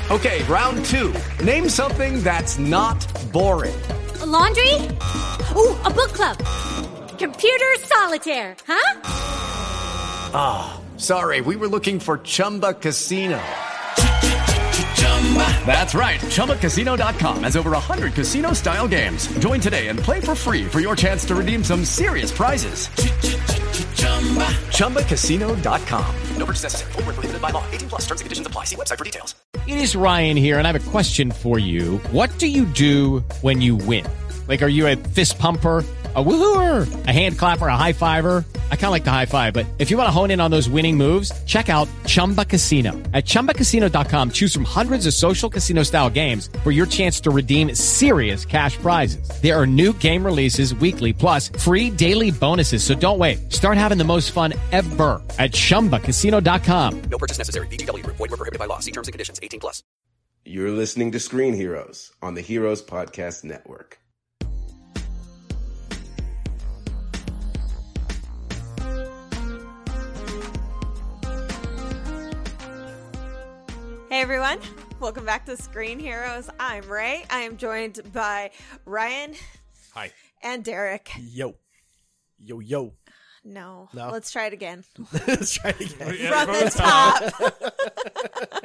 Okay, round two. Name something that's not boring. A laundry? Ooh, a book club. Computer solitaire, huh? Ah, oh, sorry, we were looking for Chumba Casino. That's right, ChumbaCasino.com has over 100 casino-style games. Join today and play for free for your chance to redeem some serious prizes. ChumbaCasino.com. No purchase necessary. Void where prohibited by law. 18 plus. Terms and conditions apply. See website for details. It is Ryan here, and I have a question for you. What do you do when you win? Like, are you a fist pumper, a woohooer, a hand clapper, a high fiver? I kind of like the high five, but if you want to hone in on those winning moves, check out Chumba Casino. At ChumbaCasino.com, choose from hundreds of social casino-style games for your chance to redeem serious cash prizes. There are new game releases weekly, plus free daily bonuses, so don't wait. Start having the most fun ever at ChumbaCasino.com. No purchase necessary. VGW. Void where prohibited by law. See terms and conditions. 18 plus. You're listening to Screen Heroes on the Heroes Podcast Network. Hey everyone, welcome back to Screen Heroes. I'm Ray. I am joined by Ryan. Hi. And Derek. Yo. Yo, yo. No. No? Let's try it again. Let's try it again. From the top.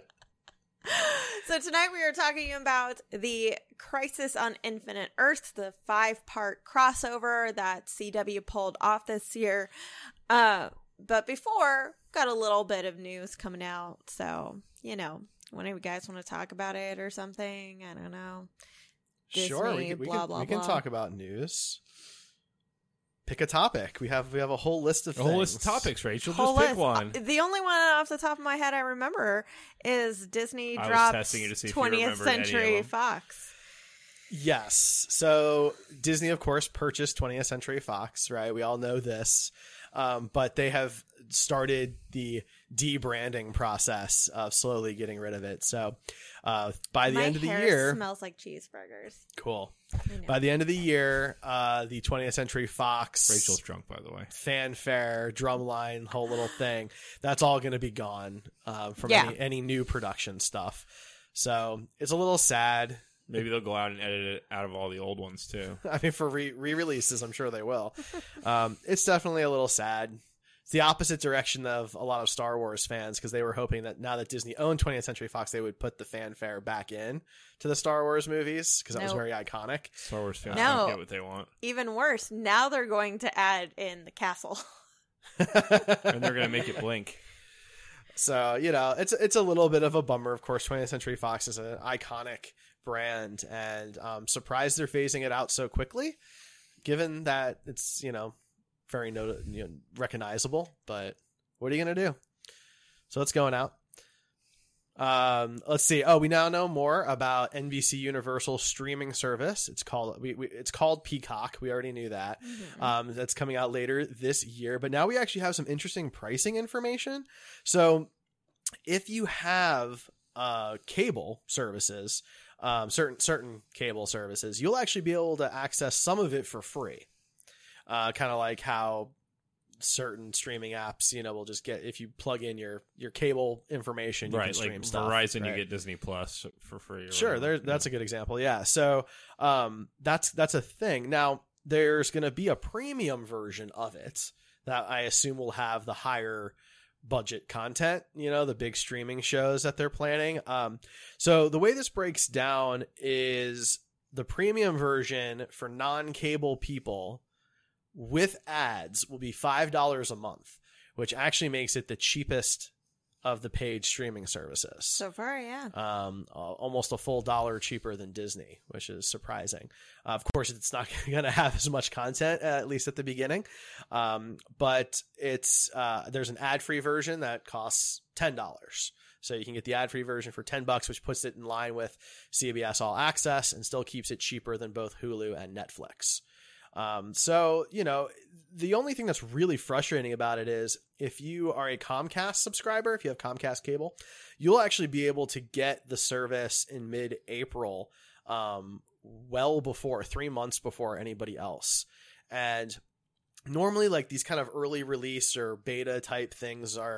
So tonight we are talking about the Crisis on Infinite Earths, the 5-part crossover that CW pulled off this year. But before, got a little bit of news coming out. So, you know, one of you guys want to talk about it or something? I don't know. Disney, sure, we can talk about news. Pick a topic. We have a whole list of things. A whole list of topics, Rachel. Just pick one. The only one off the top of my head I remember is Disney dropped 20th Century Fox. Yes. So Disney, of course, purchased 20th Century Fox, right? We all know this. But they have started the debranding process of slowly getting rid of it. So by the end of the year... My smells like cheeseburgers. Cool. By the end of the year, the 20th Century Fox... Rachel's drunk, by the way. Fanfare, drumline, whole little thing. That's all going to be gone from any new production stuff. So it's a little sad. Maybe they'll go out and edit it out of all the old ones, too. I mean, for re-releases, I'm sure they will. It's definitely a little sad. It's the opposite direction of a lot of Star Wars fans, because they were hoping that now that Disney owned 20th Century Fox, they would put the fanfare back in to the Star Wars movies, because that was very iconic. Star Wars fans don't get what they want. Even worse, now they're going to add in the castle. And they're going to make it blink. So, you know, it's a little bit of a bummer. Of course, 20th Century Fox is an iconic brand, and I'm surprised they're phasing it out so quickly, given that it's, you know, very recognizable. But what are you going to do? So it's going out. Let's see. We now know more about NBC Universal streaming service. It's called Peacock. We already knew that. Mm-hmm. That's coming out later this year. But now we actually have some interesting pricing information. So if you have cable services, certain cable services, you'll actually be able to access some of it for free. Kind of like how certain streaming apps, you know, will just get, if you plug in your cable information, you can stream like stuff. Verizon, right? You get Disney Plus for free. Sure, that's a good example. Yeah, so that's a thing. Now there's going to be a premium version of it that I assume will have the higher budget content, you know, the big streaming shows that they're planning. So the way this breaks down is the premium version for non-cable people with ads will be $5 a month, which actually makes it the cheapest of the paid streaming services. So far, yeah. Almost a full $1 cheaper than Disney, which is surprising. Of course, it's not going to have as much content, at least at the beginning. But it's there's an ad-free version that costs $10. So you can get the ad-free version for $10, which puts it in line with CBS All Access and still keeps it cheaper than both Hulu and Netflix. So, you know, the only thing that's really frustrating about it is if you are a Comcast subscriber, if you have Comcast cable, you'll actually be able to get the service in mid-April, well before 3 months before anybody else. And normally like these kind of early release or beta type things are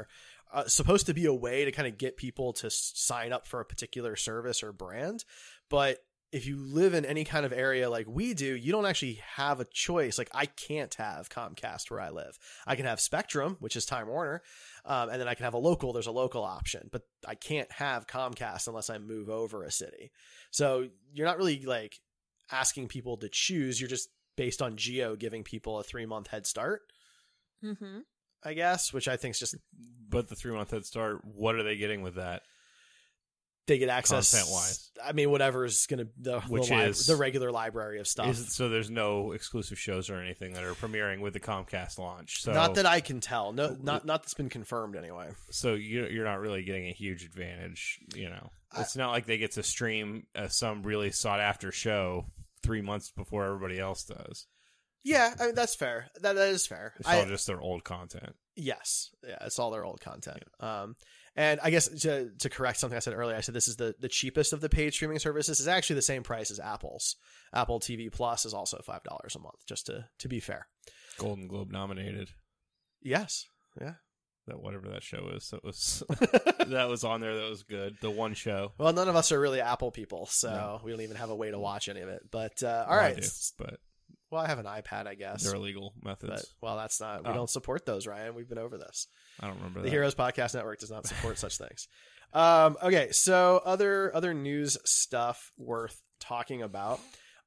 supposed to be a way to kind of get people to sign up for a particular service or brand. But if you live in any kind of area like we do, you don't actually have a choice. Like, I can't have Comcast where I live. I can have Spectrum, which is Time Warner, and then I can have a local. There's a local option, but I can't have Comcast unless I move over a city. So you're not really like asking people to choose. You're just based on geo giving people a 3-month head start, I guess, which I think is just. But the 3-month head start, what are they getting with that? They get access content-wise. I mean, whatever is going to the regular library of stuff. So there's no exclusive shows or anything that are premiering with the Comcast launch. So not that I can tell. No, not that's been confirmed anyway. So you're not really getting a huge advantage. You know, it's not like they get to stream some really sought after show 3 months before everybody else does. Yeah, I mean, that's fair. That is fair. It's all just their old content. Yes, yeah, it's all their old content. Yeah. And I guess to correct something I said earlier, I said this is the cheapest of the paid streaming services. It's actually the same price as Apple's. Apple TV Plus is also $5 a month, just to be fair. Golden Globe nominated. Yes. Yeah. That whatever that show is, that was that was on there. That was good. The one show. Well, none of us are really Apple people, so we don't even have a way to watch any of it. But all right. I do, but well, I have an iPad, I guess. They're illegal methods. But, well, that's not. We don't support those, Ryan. We've been over this. I don't remember the that. Heroes Podcast Network does not support such things. Okay, so other news stuff worth talking about.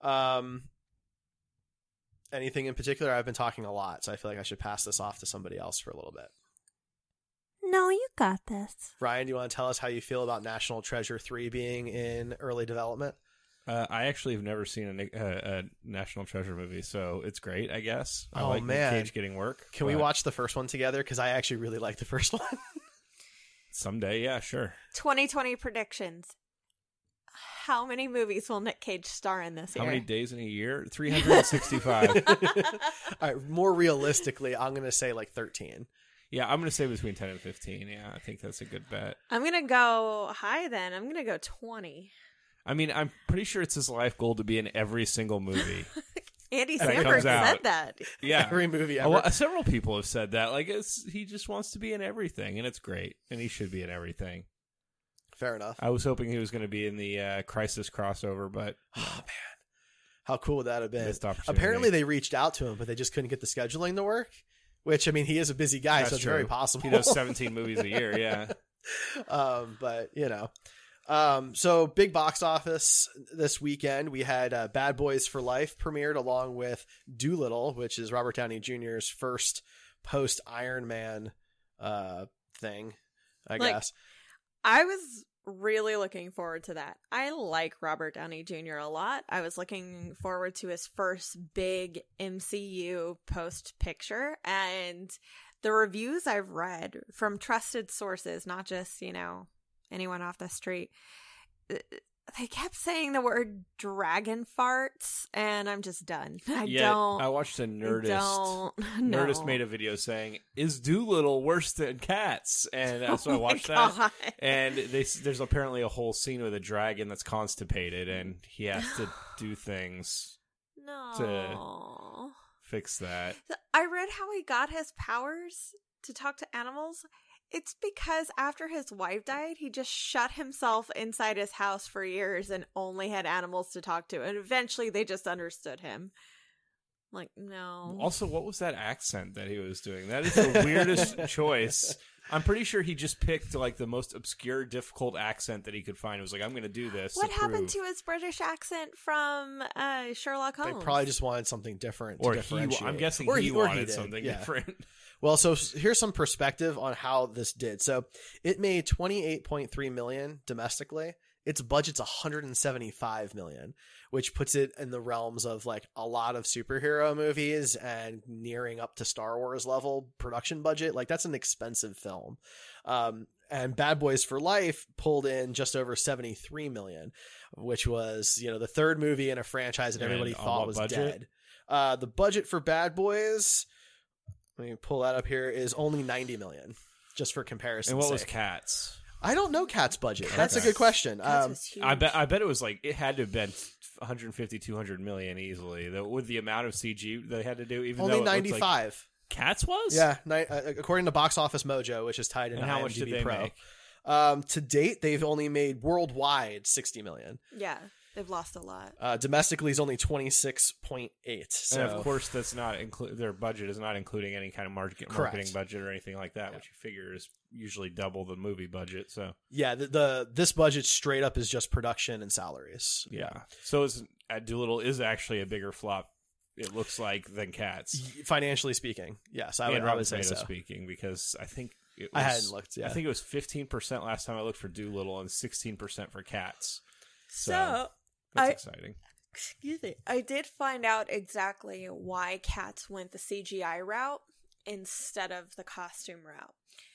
Anything in particular? I've been talking a lot, so I feel like I should pass this off to somebody else for a little bit. No, you got this. Ryan, do you want to tell us how you feel about National Treasure 3 being in early development? I actually have never seen a National Treasure movie, so it's great, I guess. I like Nick Cage getting work. Can we watch the first one together? Because I actually really like the first one. Someday, yeah, sure. 2020 predictions. How many movies will Nick Cage star in this year? How many days in a year? 365. All right, more realistically, I'm going to say like 13. Yeah, I'm going to say between 10 and 15. Yeah, I think that's a good bet. I'm going to go high then. I'm going to go 20. I mean, I'm pretty sure it's his life goal to be in every single movie. Andy Samberg said that. Yeah. Every movie ever. Several people have said that. Like, he just wants to be in everything, and it's great. And he should be in everything. Fair enough. I was hoping he was going to be in the Crisis crossover, but... Oh, man. How cool would that have been? Missed opportunity. Apparently, they reached out to him, but they just couldn't get the scheduling to work. Which, I mean, he is a busy guy, so it's very possible. He does 17 movies a year, yeah. But, you know... So big box office this weekend. We had Bad Boys for Life premiered along with Doolittle, which is Robert Downey Jr.'s first post Iron Man thing, I guess. I was really looking forward to that. I like Robert Downey Jr. a lot. I was looking forward to his first big MCU post picture, and the reviews I've read from trusted sources, not just, anyone off the street, they kept saying the word dragon farts, and I'm just done. I watched a Nerdist. Nerdist made a video saying, "Is Doolittle worse than cats?" And so I watched that. And there's apparently a whole scene with a dragon that's constipated, and he has to do things to fix that. I read how he got his powers to talk to animals. It's because after his wife died, he just shut himself inside his house for years and only had animals to talk to. And eventually they just understood him. Like, no. Also, what was that accent that he was doing? That is the weirdest choice. I'm pretty sure he just picked like the most obscure, difficult accent that he could find. It was like, I'm going to do this. What happened to his British accent from Sherlock Holmes? They probably just wanted something different to differentiate. I'm guessing he wanted something different. Well, so here's some perspective on how this did. So it made $28.3 million domestically. Its budget's $175 million, which puts it in the realms of like a lot of superhero movies and nearing up to Star Wars level production budget. Like, that's an expensive film. And Bad Boys for Life pulled in just over $73 million, which was, the third movie in a franchise that everybody thought was dead. The budget for Bad Boys, let me pull that up here, is only $90 million, just for comparison. And what was Cats? I don't know Cats' budget. That's a good question. I bet it was like, it had to have been 150, 200 million easily, with the amount of CG they had to do. Even only though 95. Cats was? Yeah, according to Box Office Mojo, which is tied into and how much did IMDb they Pro. make? To date, they've only made worldwide $60 million. Yeah, they've lost a lot. Domestically is only 26.8. So And of course, that's not their budget is not including any kind of marketing budget or anything like that, which you figure is usually double the movie budget. So yeah, this budget straight up is just production and salaries. Yeah, so Dolittle is actually a bigger flop. It looks like than Cats, financially speaking. Yes, I would say so. Speaking, because I think I hadn't looked. Yeah. I think it was 15% last time I looked for Dolittle and 16% for Cats. So that's exciting. Excuse me. I did find out exactly why Cats went the CGI route instead of the costume route.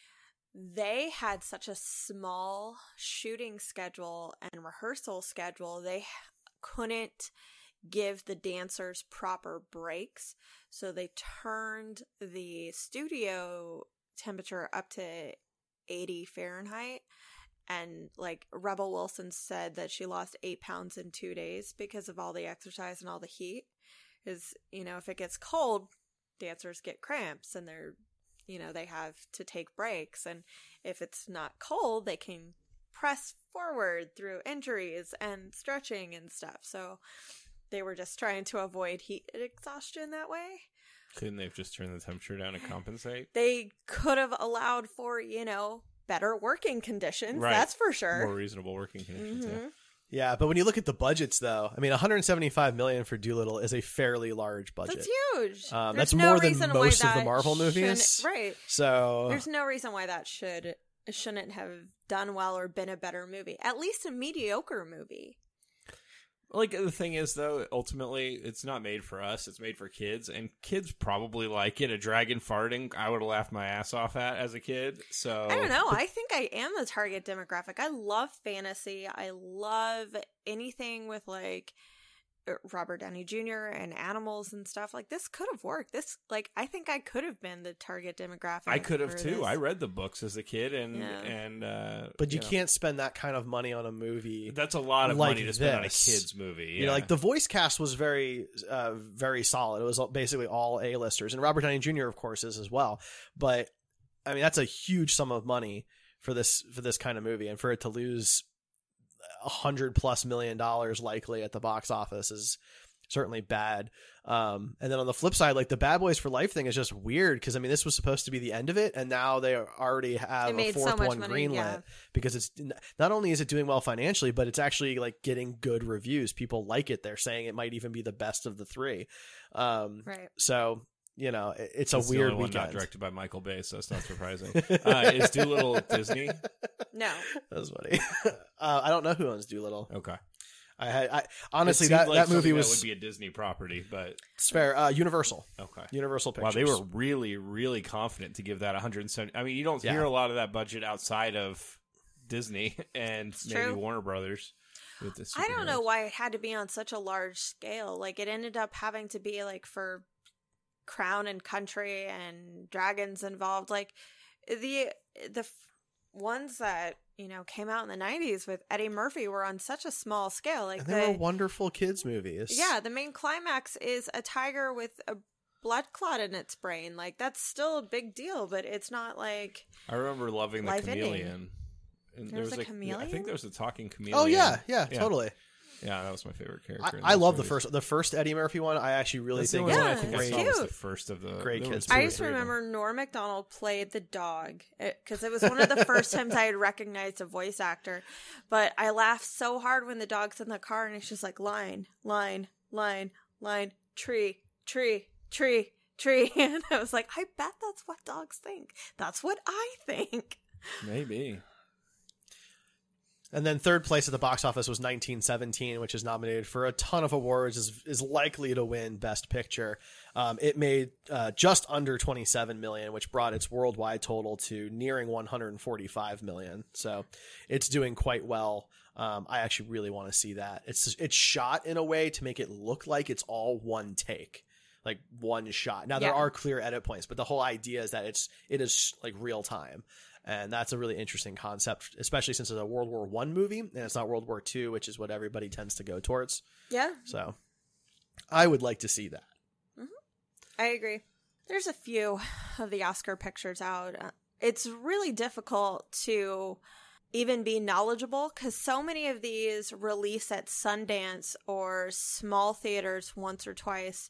They had such a small shooting schedule and rehearsal schedule, they couldn't give the dancers proper breaks. So they turned the studio temperature up to 80 Fahrenheit. And like Rebel Wilson said that she lost 8 pounds in 2 days because of all the exercise and all the heat. Is, if it gets cold, dancers get cramps and they have to take breaks. And if it's not cold, they can press forward through injuries and stretching and stuff. So they were just trying to avoid heat exhaustion that way. Couldn't they have just turned the temperature down to compensate? They could have allowed for, better working conditions. Right. That's for sure. More reasonable working conditions. Mm-hmm. Yeah, but when you look at the budgets, though, I mean, $175 million for Dolittle is a fairly large budget. That's huge. That's more than most of the Marvel movies. Right. So there's no reason why that shouldn't have done well or been a better movie. At least a mediocre movie. Like, the thing is, though, ultimately, it's not made for us. It's made for kids, and kids probably like it. A dragon farting, I would have laughed my ass off at as a kid. So I don't know. I think I am the target demographic. I love fantasy. I love anything with, like, Robert Downey Jr. and animals and stuff. Like, this could have worked. I think I could have been the target demographic. I could have, too. I read the books as a kid, but you can't spend that kind of money on a movie. That's a lot of money to spend on a kid's movie. Yeah. Like, the voice cast was very, very solid. It was basically all A-listers, and Robert Downey Jr., of course, is as well. But I mean, that's a huge sum of money for this kind of movie, and for it to lose $100+ million likely at the box office is certainly bad. And then on the flip side, like, the Bad Boys for Life thing is just weird because, I mean, this was supposed to be the end of it, and now they already have a fourth one greenlit because it's not only is it doing well financially, but it's actually like getting good reviews. People like it. They're saying it might even be the best of the three. Right. So, it's a weird the one weekend. Not directed by Michael Bay, so it's not surprising. Is Dolittle Disney? No. That's funny. I don't know who owns Dolittle. Okay. I honestly, that movie would was be a Disney property, but it's fair. Universal. Okay. Universal Pictures. Wow, they were really, really confident to give that 170. I mean, you don't hear a lot of that budget outside of Disney and maybe Warner Brothers. I don't know why it had to be on such a large scale. Like, it ended up having to be like for Crown and Country and dragons involved. Like, the ones that came out in the 90s with Eddie Murphy were on such a small scale. Like, and they were wonderful kids movies. Yeah, the main climax is a tiger with a blood clot in its brain. Like, that's still a big deal, but it's not like I remember loving the chameleon. And there was a chameleon? I think there was a talking chameleon. Oh yeah, totally. Yeah, that was my favorite character. I love the first Eddie Murphy one. I actually really think it's great. I was the first of the great kids. I just remember Norm Macdonald played the dog because it was one of the first times I had recognized a voice actor. But I laughed so hard when the dog's in the car and it's just like line, line, line, line, tree, tree, tree, tree, and I was like, I bet that's what dogs think. That's what I think. Maybe. And then third place at the box office was 1917, which is nominated for a ton of awards, is likely to win Best Picture. It made just under $27 million, which brought its worldwide total to nearing $145 million. So it's doing quite well. I actually really want to see that. It's shot in a way to make it look like it's all one take, like one shot. Now there are clear edit points, but the whole idea is that it is like real time. And that's a really interesting concept, especially since it's a World War I movie and it's not World War II, which is what everybody tends to go towards. Yeah. So I would like to see that. Mm-hmm. I agree. There's a few of the Oscar pictures out. It's really difficult to even be knowledgeable because so many of these release at Sundance or small theaters once or twice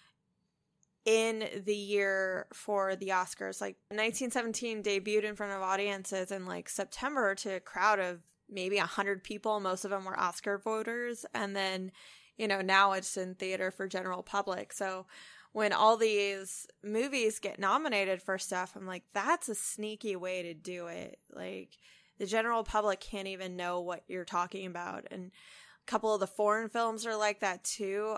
in the year for the Oscars. Like 1917 debuted in front of audiences in like September to a crowd of maybe 100 people. Most of them were Oscar voters. And then, you know, now it's in theater for general public. So when all these movies get nominated for stuff, I'm like, that's a sneaky way to do it. Like, the general public can't even know what you're talking about. And a couple of the foreign films are like that too.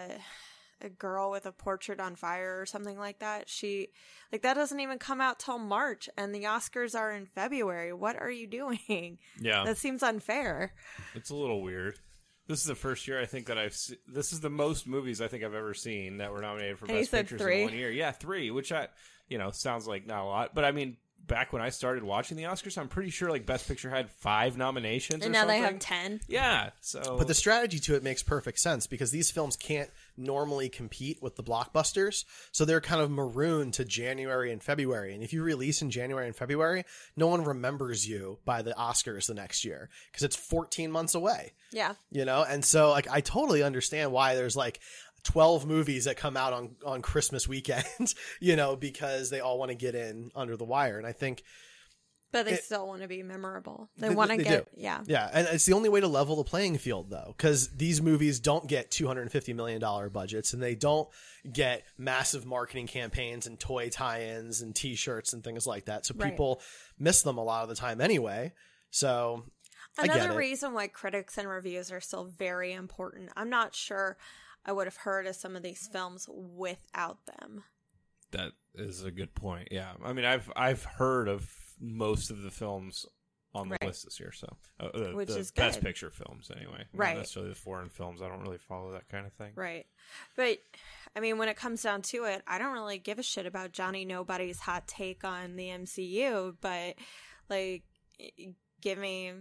A Girl with a Portrait on Fire or something like that. That doesn't even come out till March and the Oscars are in February. What are you doing? Yeah. That seems unfair. It's a little weird. This is the first year I think that this is the most movies I think I've ever seen that were nominated for Best Pictures in 1 year. Yeah, 3, which sounds like not a lot, but I mean, back when I started watching the Oscars, I'm pretty sure like Best Picture had 5 nominations. And now they have 10. Yeah. So, but the strategy to it makes perfect sense because these films can't normally compete with the blockbusters, so they're kind of marooned to January and February. And if you release in January and February, no one remembers you by the Oscars the next year because it's 14 months away. Yeah. You know, and so like I totally understand why there's like 12 movies that come out on Christmas weekend, you know, because they all want to get in under the wire. And I think, but they still want to be memorable. They want to get, yeah. And it's the only way to level the playing field though, because these movies don't get $250 million budgets and they don't get massive marketing campaigns and toy tie-ins and t-shirts and things like that. So people miss them a lot of the time anyway. So another reason why critics and reviews are still very important. I'm not sure I would have heard of some of these films without them. That is a good point. Yeah. I mean, I've heard of most of the films on the list this year, so which is good. Best Picture films anyway. Not necessarily the foreign films. I don't really follow that kind of thing. Right. But I mean, when it comes down to it, I don't really give a shit about Johnny Nobody's hot take on the MCU, but like give me,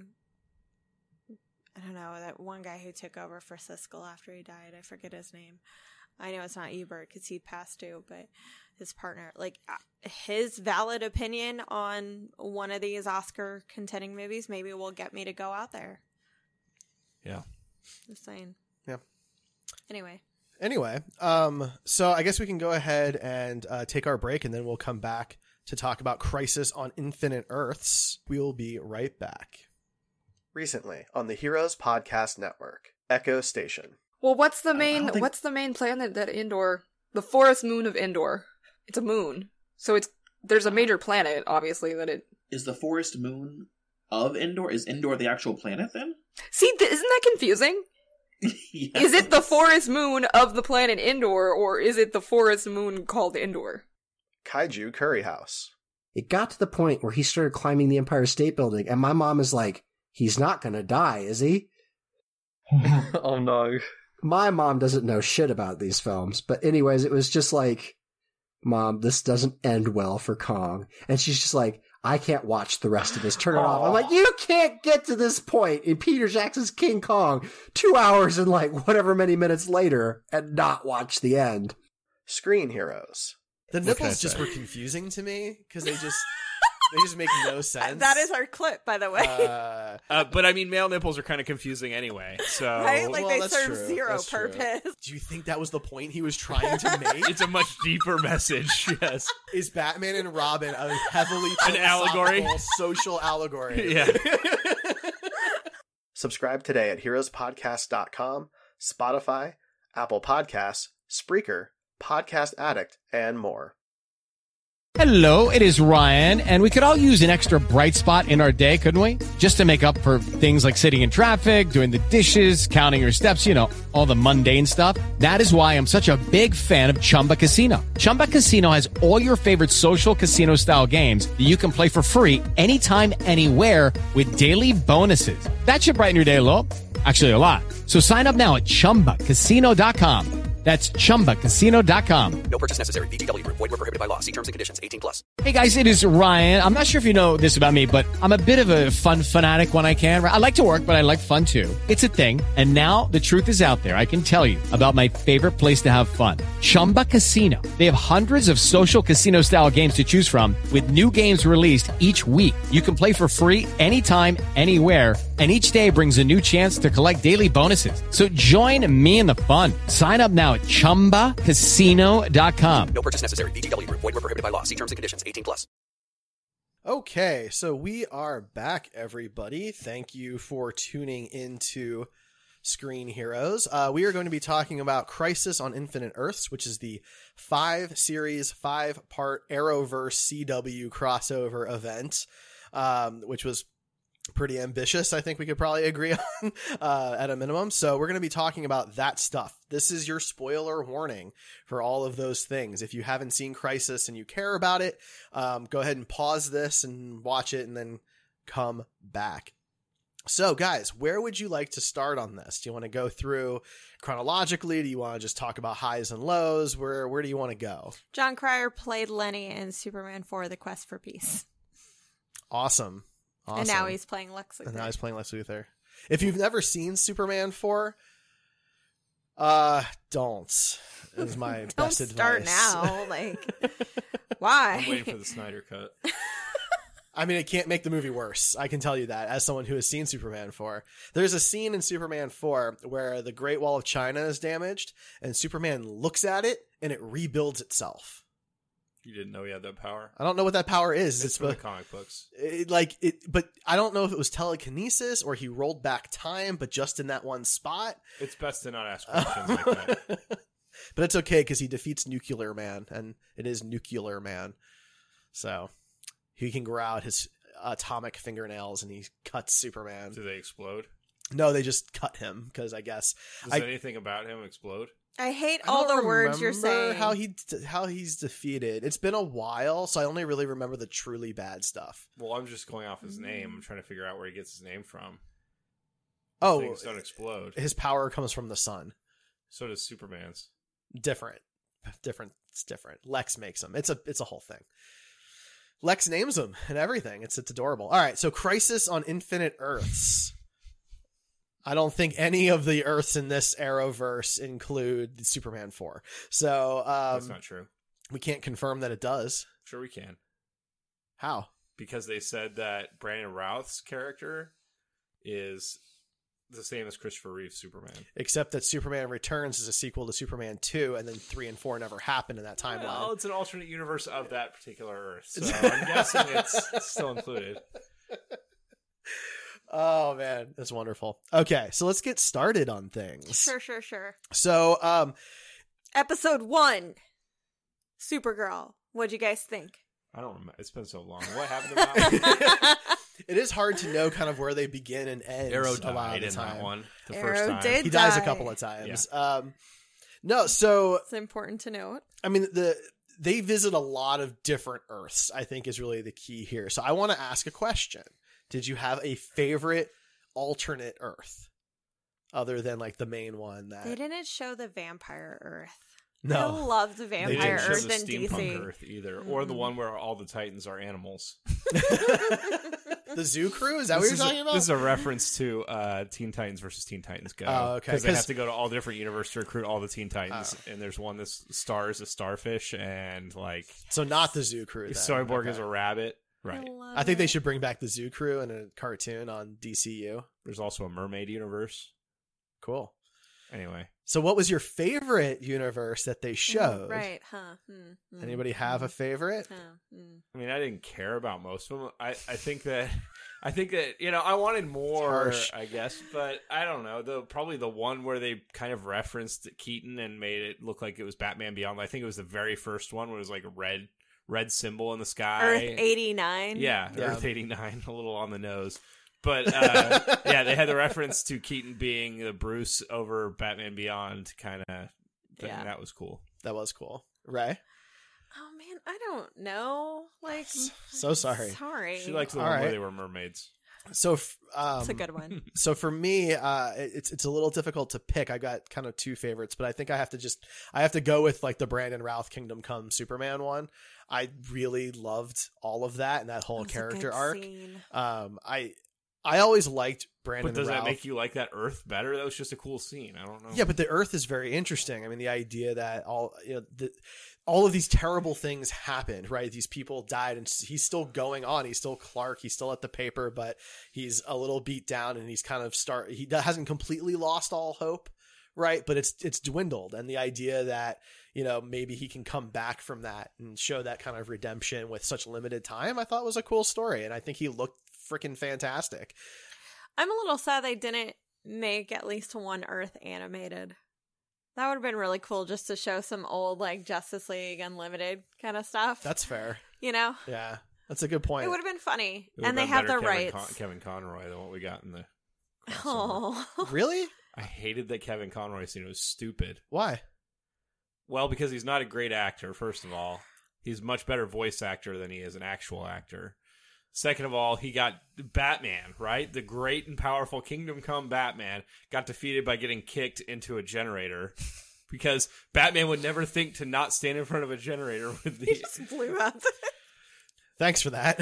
I don't know, that one guy who took over for Siskel after he died. I forget his name. I know it's not Ebert because he passed too, but his partner, like his valid opinion on one of these Oscar contending movies maybe will get me to go out there. Yeah. Just saying. Yeah. Anyway, so I guess we can go ahead and take our break and then we'll come back to talk about Crisis on Infinite Earths. We'll be right back. Recently on the Heroes Podcast Network, Echo Station. Well, what's the main planet that Endor, the forest moon of Endor? It's a moon. So there's a major planet, obviously, that it... Is the forest moon of Endor? Is Endor the actual planet, then? See, isn't that confusing? Yes. Is it the forest moon of the planet Endor, or is it the forest moon called Endor? Kaiju Curry House. It got to the point where he started climbing the Empire State Building, and my mom is like, he's not gonna die, is he? Oh no. My mom doesn't know shit about these films, but anyways, it was just like, Mom, this doesn't end well for Kong. And she's just like, I can't watch the rest of this. Turn it off. I'm like, you can't get to this point in Peter Jackson's King Kong 2 hours and like whatever many minutes later and not watch the end. Screen Heroes. The nipples just were confusing to me because they just make no sense. That is our clip, by the way. But I mean, male nipples are kind of confusing anyway. So right? Like they serve zero purpose. Do you think that was the point he was trying to make? It's a much deeper message. Yes. Is Batman and Robin a heavily an allegory, social allegory? Yeah. Subscribe today at heroespodcast.com, Spotify, Apple Podcasts, Spreaker, Podcast Addict, and more. Hello, it is Ryan, and we could all use an extra bright spot in our day, couldn't we? Just to make up for things like sitting in traffic, doing the dishes, counting your steps, you know, all the mundane stuff. That is why I'm such a big fan of Chumba Casino. Chumba Casino has all your favorite social casino-style games that you can play for free anytime, anywhere with daily bonuses. That should brighten your day a little. Actually, a lot. So sign up now at ChumbaCasino.com. That's ChumbaCasino.com. No purchase necessary. VGW Group. Void where prohibited by law. See terms and conditions. 18+. Hey guys, it is Ryan. I'm not sure if you know this about me, but I'm a bit of a fun fanatic when I can. I like to work, but I like fun too. It's a thing. And now the truth is out there. I can tell you about my favorite place to have fun. Chumba Casino. They have hundreds of social casino style games to choose from with new games released each week. You can play for free anytime, anywhere. And each day brings a new chance to collect daily bonuses. So join me in the fun. Sign up now at ChumbaCasino.com. No purchase necessary. VGW Group. Void where prohibited by law. See terms and conditions. 18+. Okay, so we are back, everybody. Thank you for tuning into Screen Heroes. We are going to be talking about Crisis on Infinite Earths, which is the 5-part Arrowverse CW crossover event, which was pretty ambitious. I think we could probably agree on at a minimum. So we're going to be talking about that stuff. This is your spoiler warning for all of those things. If you haven't seen Crisis and you care about it, go ahead and pause this and watch it and then come back. So guys, where would you like to start on this? Do you want to go through chronologically? Do you want to just talk about highs and lows? Where do you want to go? John Cryer played Lenny in Superman 4: The Quest for Peace. Awesome. And now he's playing Lex Luthor. If you've never seen Superman 4, don't. Is my best advice. Don't start now. Why? I'm waiting for the Snyder cut. I mean, it can't make the movie worse. I can tell you that as someone who has seen Superman 4. There's a scene in Superman 4 where the Great Wall of China is damaged and Superman looks at it and it rebuilds itself. You didn't know he had that power? I don't know what that power is. It's from the comic books. But I don't know if it was telekinesis or he rolled back time, but just in that one spot. It's best to not ask questions like that. But it's okay because he defeats Nuclear Man, and it is Nuclear Man. So he can grow out his atomic fingernails and he cuts Superman. Do they explode? No, they just cut him because I guess. Does anything about him explode? I hate all the words you're saying. How he's defeated. It's been a while, so I only really remember the truly bad stuff. Well, I'm just going off his name. I'm trying to figure out where he gets his name from. Oh, things don't explode. His power comes from the sun. So does Superman's. Different. It's different. Lex makes him. It's a whole thing. Lex names him and everything. It's adorable. All right, so Crisis on Infinite Earths. I don't think any of the Earths in this Arrowverse include Superman 4. So that's not true. We can't confirm that it does. Sure we can. How? Because they said that Brandon Routh's character is the same as Christopher Reeve's Superman. Except that Superman Returns is a sequel to Superman 2, and then 3 and 4 never happened in that timeline. Well, it's an alternate universe of that particular Earth, so I'm guessing it's still included. Oh, man. That's wonderful. Okay, so let's get started on things. Sure. So, Episode 1, Supergirl. What'd you guys think? I don't remember. It's been so long. What happened about it? It is hard to know kind of where they begin and end. Arrow a lot of died the in time. that one. The Arrow first time. He dies a couple of times. Yeah. No, so... It's important to note. I mean, they visit a lot of different Earths, I think is really the key here. So I want to ask a question. Did you have a favorite alternate Earth other than like the main one? That They didn't show the vampire Earth. No. I love the vampire Earth in steampunk DC. Earth either, or the one where all the Titans are animals. The Zoo Crew? Is that what you're talking about? This is a reference to Teen Titans versus Teen Titans Go. Oh, okay. Because they have to go to all different universes to recruit all the Teen Titans, and there's one that stars a starfish, and like so not the Zoo Crew. Then. Cyborg is a rabbit. Right. I think they should bring back the Zoo Crew in a cartoon on DCU. There's also a mermaid universe. Cool. Anyway. So what was your favorite universe that they showed? Right, Anybody have a favorite? I mean, I didn't care about most of them. I think that I wanted more, I guess, but I don't know. Probably the one where they kind of referenced Keaton and made it look like it was Batman Beyond. I think it was the very first one where it was like a red symbol in the sky. Earth 89. Yeah, Earth 89, a little on the nose. But yeah, they had the reference to Keaton being the Bruce over Batman Beyond kind of thing. Yeah. That was cool. That was cool. Ray? Oh, man, I don't know. Like, so sorry. Sorry. She liked the one where they were mermaids. So it's a good one. So for me, it's a little difficult to pick. I got kind of two favorites, but I think I have to go with like the Brandon Routh Kingdom Come Superman one. I really loved all of that and that whole character arc. Scene. I always liked Brandon. But does Routh. that make you like that Earth better? That was just a cool scene. I don't know. Yeah, but the Earth is very interesting. I mean, the idea that all of these terrible things happened, right? These people died, and he's still going on. He's still Clark. He's still at the paper, but he's a little beat down, and he's kind of he hasn't completely lost all hope, right? But it's dwindled, and the idea that maybe he can come back from that and show that kind of redemption with such limited time, I thought was a cool story, and I think he looked freaking fantastic. I'm a little sad they didn't make at least one Earth animated. That would have been really cool just to show some old like Justice League Unlimited kind of stuff. That's fair. Yeah, that's a good point. It would have been funny, and they have the rights. Kevin Conroy than what we got in the. Oh, really? I hated that Kevin Conroy scene. It was stupid. Why? Well, because he's not a great actor. First of all, he's a much better voice actor than he is an actual actor. Second of all, he got Batman, right? The great and powerful Kingdom Come Batman got defeated by getting kicked into a generator because Batman would never think to not stand in front of a generator with the... He just blew up. Thanks for that.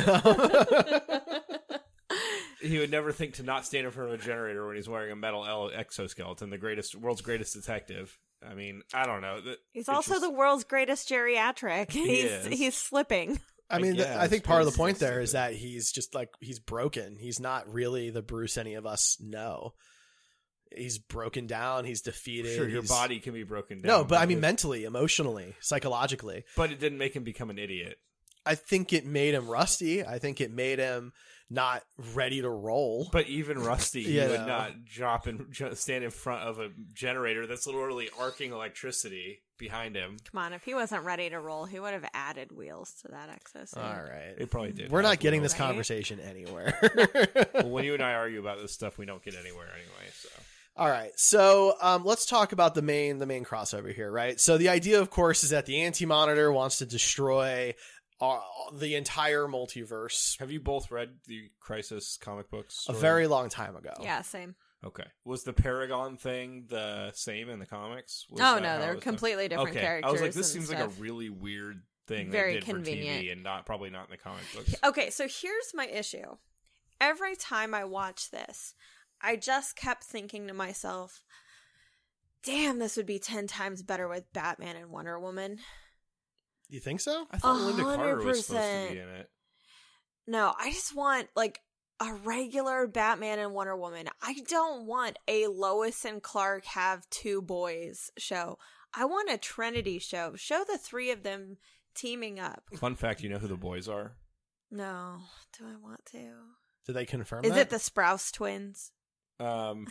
He would never think to not stand in front of a generator when he's wearing a metal exoskeleton, world's greatest detective. I mean, I don't know. He's also the world's greatest geriatric. He's slipping. I mean, I think part of the point there is that he's just like, he's broken. He's not really the Bruce any of us know. He's broken down. He's defeated. Sure, your body can be broken down. No, but I mean mentally, emotionally, psychologically. But it didn't make him become an idiot. I think it made him rusty. I think it made him not ready to roll. But even rusty, he would not stand in front of a generator that's literally arcing electricity behind him. Come on, if he wasn't ready to roll, he would have added wheels to that Exo. All right. It probably did. We're not getting this conversation anywhere. Well, when you and I argue about this stuff, we don't get anywhere anyway, so... All right, so let's talk about the main crossover here, right? So the idea, of course, is that the Anti-Monitor wants to destroy the entire multiverse. Have you both read the Crisis comic books? A very long time ago. Yeah, same. Okay. Was the Paragon thing the same in the comics? No, they're completely different characters. I was like, this seems like a really weird thing very they did convenient for TV and probably not in the comic books. Okay, so here's my issue. Every time I watch this, I just kept thinking to myself, damn, this would be 10 times better with Batman and Wonder Woman. You think so? I thought Linda Carter was supposed to be in it. No, I just want like a regular Batman and Wonder Woman. I don't want a Lois and Clark have two boys show. I want a Trinity show. Show the three of them teaming up. Fun fact, you know who the boys are? No. Do I want to? Did they confirm Is that? it the Sprouse twins? No.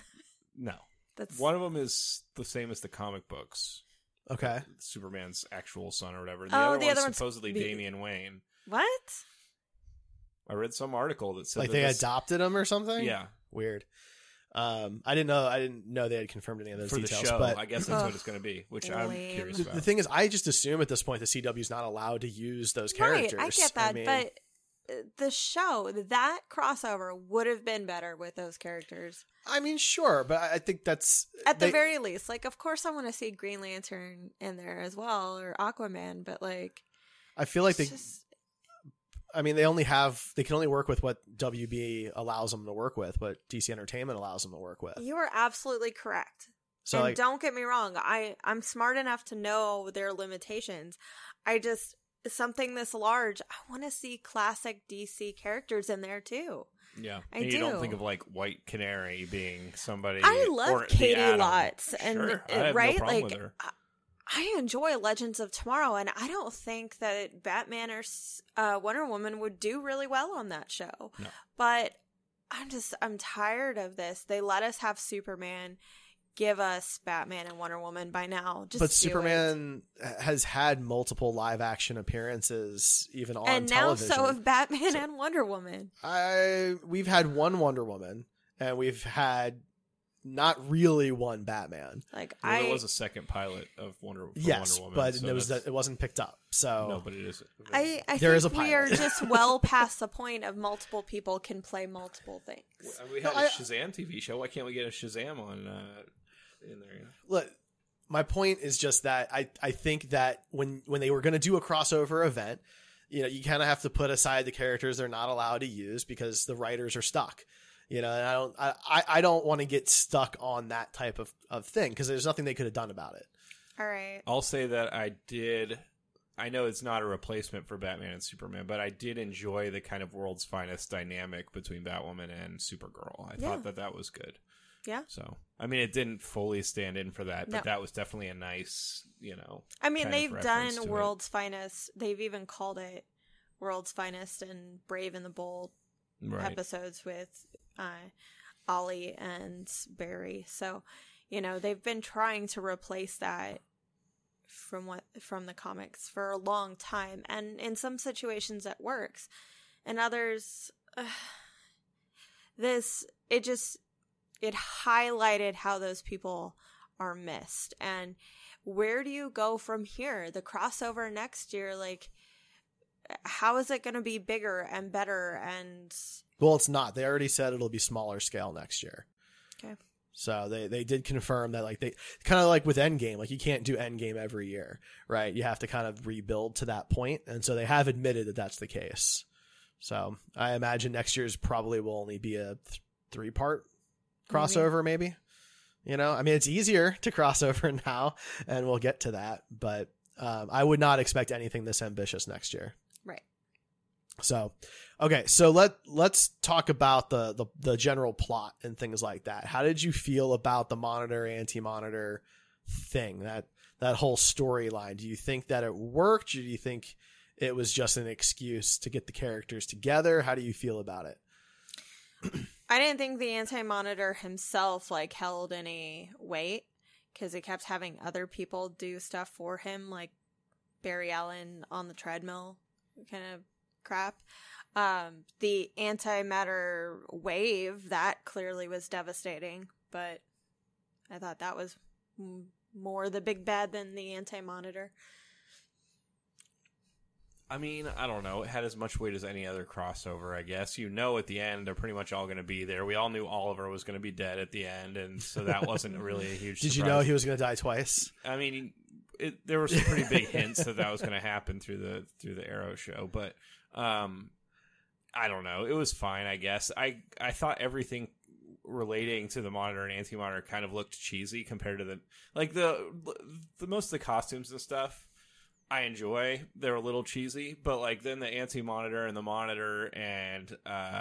One of them is the same as the comic books. Okay. Superman's actual son or whatever. The other one's supposedly Damian Wayne. What? I read some article that said like they adopted him or something? Yeah. Weird. I didn't know they had confirmed any of those for details. The show, but I guess that's what it's going to be, which I'm curious about. The thing is, I just assume at this point the CW's not allowed to use those characters. Right, I get that, but the show, that crossover would have been better with those characters. I mean, sure, but I think that's... At the very least, like, of course I want to see Green Lantern in there as well, or Aquaman, but, like... I feel like they can only work with what WB allows them to work with, what DC Entertainment allows them to work with. You are absolutely correct. So, and don't get me wrong, I'm smart enough to know their limitations. Something this large, I want to see classic DC characters in there too. Yeah, I do. You don't think of like White Canary being somebody. I love Katie Lotz, and sure, I have right, no problem like with her. I enjoy Legends of Tomorrow, and I don't think that Batman or Wonder Woman would do really well on that show. No. But I'm tired of this. They let us have Superman. Give us Batman and Wonder Woman by now. But Superman has had multiple live action appearances even on television. And now so have Batman and Wonder Woman. We've had one Wonder Woman, and we've had not really one Batman. Like there was a second pilot of Wonder Woman. Yes, but it wasn't picked up. So no, but it is. I there think is a pilot. we are just well past the point of multiple people can play multiple things. We had a Shazam TV show. Why can't we get a Shazam on in there? Look, my point is just that I think that when they were going to do a crossover event, you kind of have to put aside the characters they're not allowed to use because the writers are stuck. And I don't want to get stuck on that type of thing because there's nothing they could have done about it. All right. I'll say that I know it's not a replacement for Batman and Superman, but I did enjoy the kind of world's finest dynamic between Batwoman and Supergirl. I thought that was good. Yeah. So, I mean, it didn't fully stand in for that, but that was definitely a nice, I mean, they've done World's Finest. They've even called it World's Finest and Brave and the Bold episodes with Ollie and Barry. So, they've been trying to replace that from the comics for a long time. And in some situations it works. In others, it highlighted how those people are missed. And where do you go from here? The crossover next year, like, how is it going to be bigger and better? And well, it's not. They already said it'll be smaller scale next year. Okay. So they did confirm that, like, they kind of like with Endgame, like you can't do Endgame every year, right? You have to kind of rebuild to that point. And so they have admitted that that's the case. So I imagine next year's probably will only be a 3-part crossover, maybe. I mean, it's easier to cross over now, and we'll get to that. But I would not expect anything this ambitious next year. Right. So, okay, so let's talk about the general plot and things like that. How did you feel about the Monitor Anti-Monitor thing, that whole storyline? Do you think that it worked? Or do you think it was just an excuse to get the characters together? How do you feel about it? I didn't think the Anti-Monitor himself held any weight because he kept having other people do stuff for him, like Barry Allen on the treadmill kind of crap. The antimatter wave, that clearly was devastating, but I thought that was more the big bad than the Anti-Monitor. I mean, I don't know. It had as much weight as any other crossover, I guess. At the end, they're pretty much all going to be there. We all knew Oliver was going to be dead at the end, and so that wasn't really a huge surprise. Did you know he was going to die twice? I mean, there were some pretty big hints that was going to happen through the Arrow show, but I don't know. It was fine, I guess. I thought everything relating to the Monitor and Anti-Monitor kind of looked cheesy compared to the most of the costumes and stuff. I enjoy. They're a little cheesy, but then the Anti-Monitor and the Monitor and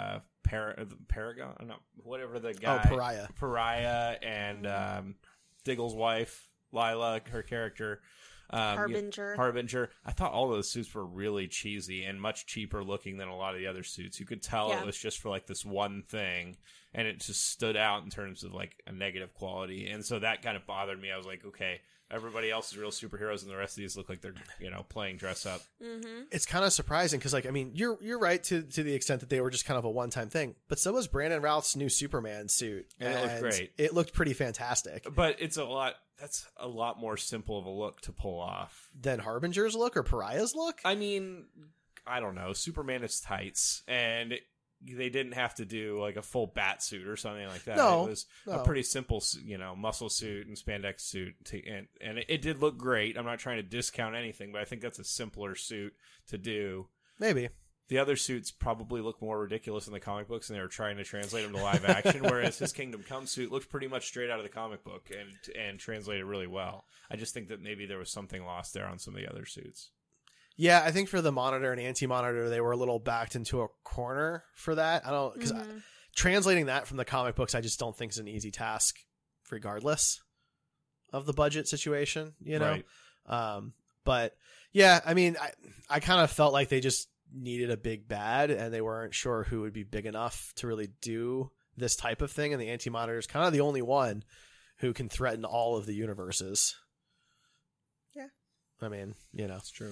Paragon, no, whatever the guy, Pariah, and Diggle's wife, Lila, her character, Harbinger. I thought all those suits were really cheesy and much cheaper looking than a lot of the other suits. You could tell it was just for this one thing, and it just stood out in terms of a negative quality, and so that kind of bothered me. I was like, okay. Everybody else is real superheroes, and the rest of these look like they're, playing dress up. Mm-hmm. It's kind of surprising because, you're right to the extent that they were just kind of a one-time thing. But so was Brandon Routh's new Superman suit, and it looked great. It looked pretty fantastic. But it's that's a lot more simple of a look to pull off than Harbinger's look or Pariah's look. I mean, I don't know. Superman is tights, and they didn't have to do a full bat suit or something like that. No, it was a pretty simple, muscle suit and spandex suit, and it did look great. I'm not trying to discount anything, but I think that's a simpler suit to do. Maybe the other suits probably look more ridiculous in the comic books, and they were trying to translate them to live action. Whereas his Kingdom Come suit looked pretty much straight out of the comic book and translated really well. I just think that maybe there was something lost there on some of the other suits. Yeah, I think for the Monitor and Anti-Monitor, they were a little backed into a corner for that. Because translating that from the comic books, I just don't think is an easy task, regardless of the budget situation, Right. But yeah, I mean, I kind of felt like they just needed a big bad, and they weren't sure who would be big enough to really do this type of thing. And the Anti-Monitor is kind of the only one who can threaten all of the universes. Yeah, I mean, it's true.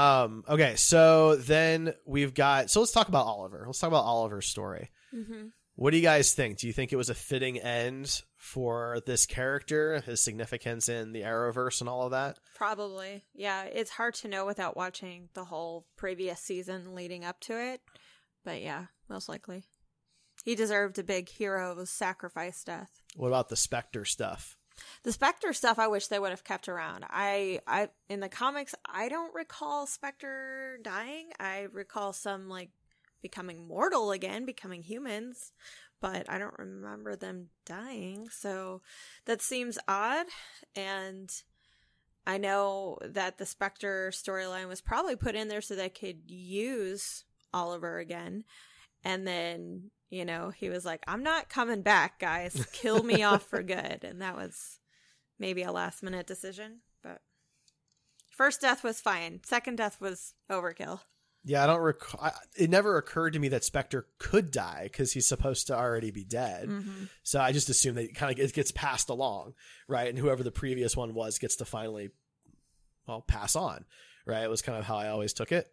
Okay, so then we've got... So let's talk about Oliver. Let's talk about Oliver's story. Mm-hmm. What do you guys think? Do you think it was a fitting end for this character, his significance in the Arrowverse and all of that? Probably. Yeah, it's hard to know without watching the whole previous season leading up to it. But yeah, most likely. He deserved a big hero sacrifice death. What about the Spectre stuff? The Spectre stuff I wish they would have kept around. I in the comics, I don't recall Spectre dying. I recall some like becoming mortal again, becoming humans, but I don't remember them dying. So that seems odd. And I know that the Spectre storyline was probably put in there so they could use Oliver again. And then, you know, he was like, I'm not coming back, guys. Kill me off for good. And that was maybe a last minute decision. But first death was fine. Second death was overkill. Yeah, I don't recall. It never occurred to me that Spectre could die because he's supposed to already be dead. Mm-hmm. So I just assume that it kind of gets passed along, right? And whoever the previous one was gets to finally, well, pass on, right? It was kind of how I always took it.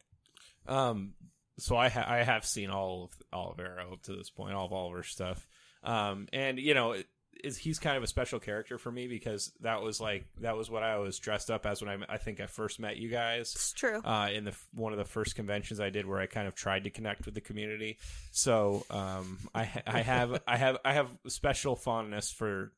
So I have seen all of Arrow up to this point, all of Oliver's stuff, and you know, he's kind of a special character for me because that was what I was dressed up as when I think I first met you guys. It's true. In one of the first conventions I did where I kind of tried to connect with the community. So I have special fondness for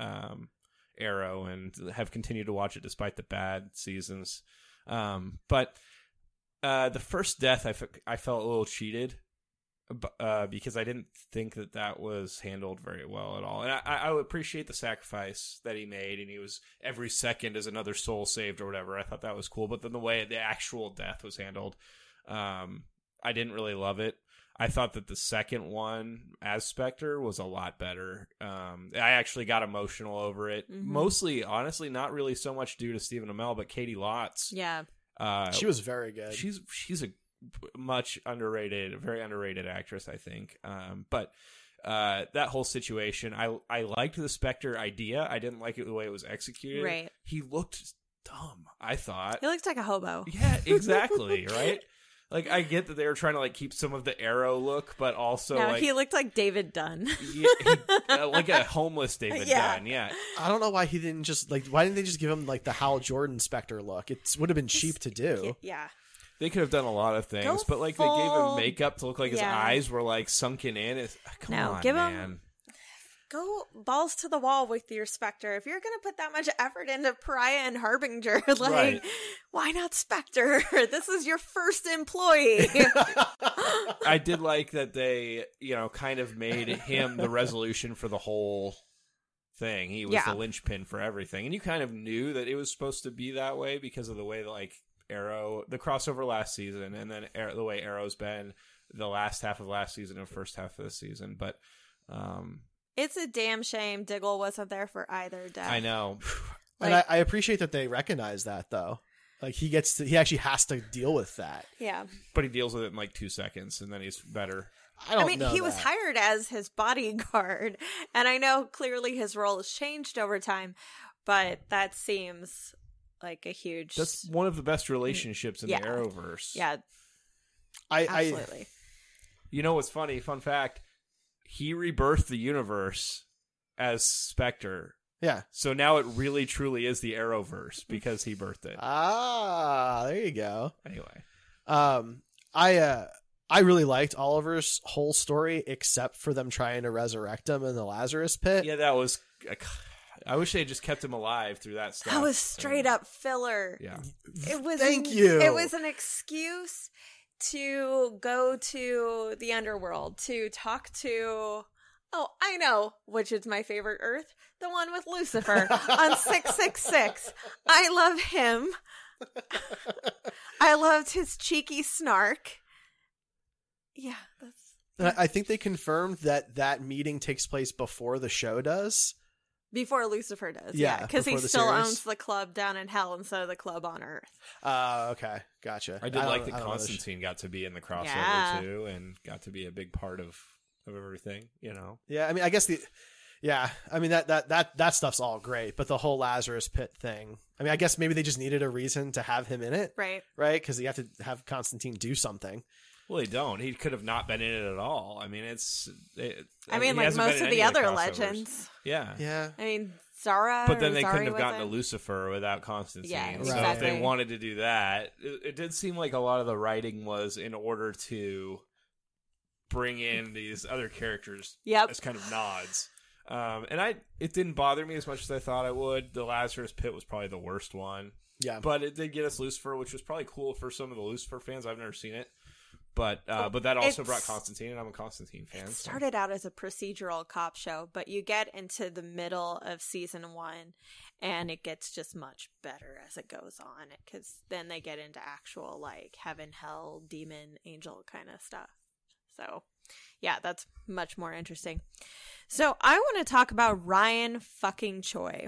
Arrow and have continued to watch it despite the bad seasons. But the first death, I felt a little cheated because I didn't think that was handled very well at all. And I appreciate the sacrifice that he made, and he was every second as another soul saved or whatever. I thought that was cool. But then the way the actual death was handled, I didn't really love it. I thought that the second one as Spectre was a lot better. I actually got emotional over it. Mm-hmm. Mostly, honestly, not really so much due to Stephen Amell, but Katie Lotz. Yeah. She was very good. She's a very underrated actress, I think. But that whole situation, I liked the Spectre idea. I didn't like it the way it was executed. Right. He looked dumb, I thought. He looked like a hobo. Yeah, exactly. Right. Like, I get that they were trying to like keep some of the Arrow look, but also he looked like David Dunn. Like a homeless David Dunn. Yeah. I don't know why he didn't why didn't they just give him like the Hal Jordan Spectre look? It would have been cheap to do. Yeah. They could have done a lot of things, but like they gave him makeup to look like his eyes were like sunken in. Come on, man. Go balls to the wall with your Spectre. If you're going to put that much effort into Pariah and Harbinger, why not Spectre? This is your first employee. I did like that they, kind of made him the resolution for the whole thing. He was the linchpin for everything. And you kind of knew that it was supposed to be that way because of the way that, like, Arrow, the crossover last season, and then the way Arrow's been the last half of last season and first half of this season. But, it's a damn shame Diggle wasn't there for either death. I know. And I appreciate that they recognize that, though. Like, he actually has to deal with that. Yeah. But he deals with it in like 2 seconds, and then he's better. I mean, he was hired as his bodyguard, and I know clearly his role has changed over time, but that seems like a huge... That's one of the best relationships in the Arrowverse. Yeah. Absolutely. You know what's funny? Fun fact. He rebirthed the universe as Spectre. Yeah. So now it really truly is the Arrowverse because he birthed it. Ah, there you go. Anyway. I really liked Oliver's whole story except for them trying to resurrect him in the Lazarus pit. Yeah, that was... I wish they had just kept him alive through that stuff. That was straight up filler. Yeah. It was. Thank you. It was an excuse to go to the underworld to talk to... Oh, I know which is my favorite Earth. The one with Lucifer on 666. I love him. I loved his cheeky snark. Yeah, that's... I think they confirmed that meeting takes place before the show does. Before Lucifer does, yeah. Because he still owns the club down in hell instead of the club on Earth. Okay. Gotcha. I did like that Constantine got to be in the crossover, too, and got to be a big part of everything, Yeah, I mean, I guess that stuff's all great, but the whole Lazarus pit thing, I mean, I guess maybe they just needed a reason to have him in it. Right. Right? Because you have to have Constantine do something. Well, they don't. He could have not been in it at all. I mean, like most of the other legends. Yeah. Yeah. I mean, Zara. But then they Zari couldn't have gotten to wasn't. Lucifer without Constantine. Yeah, So exactly. if they wanted to do that, it did seem like a lot of the writing was in order to bring in these other characters as kind of nods. And it didn't bother me as much as I thought it would. The Lazarus Pit was probably the worst one. Yeah. But it did get us Lucifer, which was probably cool for some of the Lucifer fans. I've never seen it. But that also brought Constantine, and I'm a Constantine fan. It started out as a procedural cop show, but you get into the middle of season 1, and it gets just much better as it goes on, because then they get into actual, like, heaven, hell, demon, angel kind of stuff. So, yeah, that's much more interesting. So, I want to talk about Ryan fucking Choi.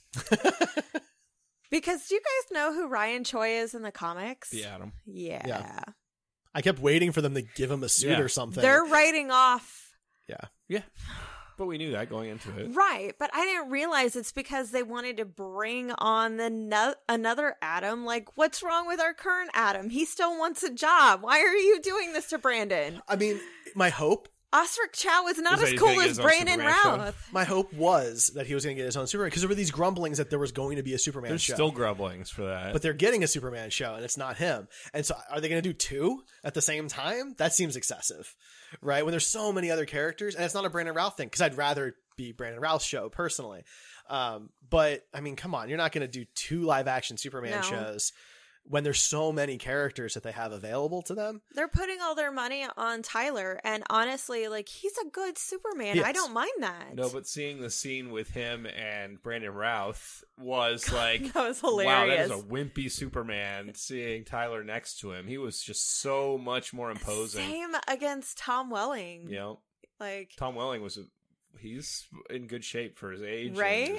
Because do you guys know who Ryan Choi is in the comics? The Atom. Yeah. I kept waiting for them to give him a suit or something. They're writing off. Yeah. But we knew that going into it. Right. But I didn't realize it's because they wanted to bring on another Atom. Like, what's wrong with our current Atom? He still wants a job. Why are you doing this to Brandon? I mean, my hope. Osric Chow is not as cool as Brandon Routh. My hope was that he was going to get his own Superman, because there were these grumblings that there was going to be a Superman There's show. still grumblings for that. But they're getting a Superman show, and it's not him. And so are they going to do 2 at the same time? That seems excessive, right? When there's so many other characters, and it's not a Brandon Routh thing, because I'd rather be Brandon Routh's show, personally. But, I mean, come on. You're not going to do 2 live-action Superman shows when there's so many characters that they have available to them. They're putting all their money on Tyler, and honestly, like, he's a good Superman. Yes. I don't mind that. No, but seeing the scene with him and Brandon Routh was like, that was hilarious. Wow, that is a wimpy Superman. Seeing Tyler next to him, he was just so much more imposing. Same against Tom Welling. Yeah, like Tom Welling he's in good shape for his age, right?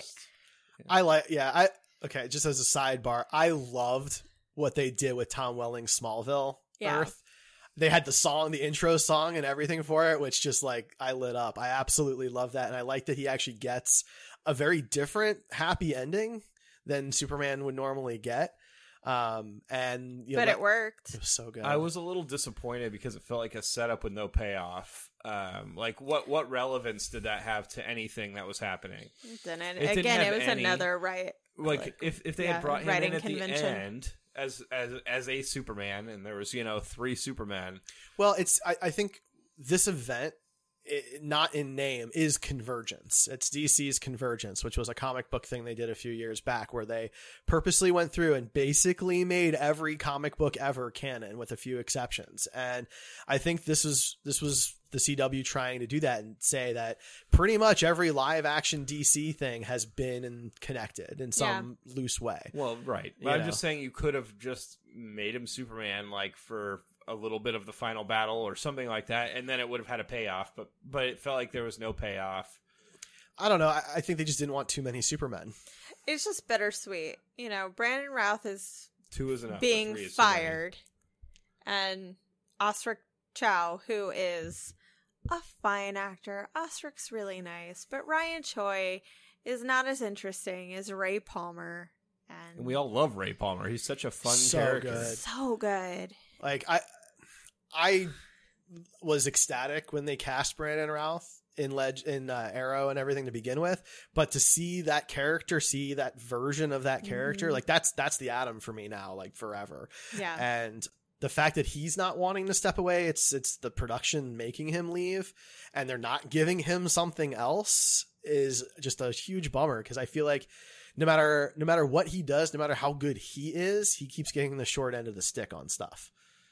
Okay, just as a sidebar, I loved what they did with Tom Welling's Smallville Earth. They had the intro song and everything for it, which just like I lit up. I absolutely love that. And I like that he actually gets a very different happy ending than Superman would normally get. But it worked. It was so good. I was a little disappointed because it felt like a setup with no payoff. Like what relevance did that have to anything that was happening? It was another right. Like if they had brought him in at the end as a Superman, and there was 3 Supermen. Well, I think this event, not in name, is Convergence. It's DC's Convergence, which was a comic book thing they did a few years back, where they purposely went through and basically made every comic book ever canon, with a few exceptions. And I think this was the CW trying to do that and say that pretty much every live action DC thing has been connected in some loose way. Well, right. But I'm just saying you could have just made him Superman, like, for a little bit of the final battle or something like that, and then it would have had a payoff, but it felt like there was no payoff. I don't know. I think they just didn't want too many Supermen. It's just bittersweet. Brandon Routh is 2 is enough. being fired, and Osric Chow, who is a fine actor. Osric's really nice, but Ryan Choi is not as interesting as Ray Palmer. And we all love Ray Palmer. He's such a fun character. Good. So good. Like, I was ecstatic when they cast Brandon Routh in Arrow and everything to begin with, but to see that version of that character, like that's the Atom for me now, like forever. Yeah. And the fact that he's not wanting to step away, it's the production making him leave, and they're not giving him something else, is just a huge bummer, because I feel like no matter what he does, no matter how good he is, he keeps getting the short end of the stick on stuff.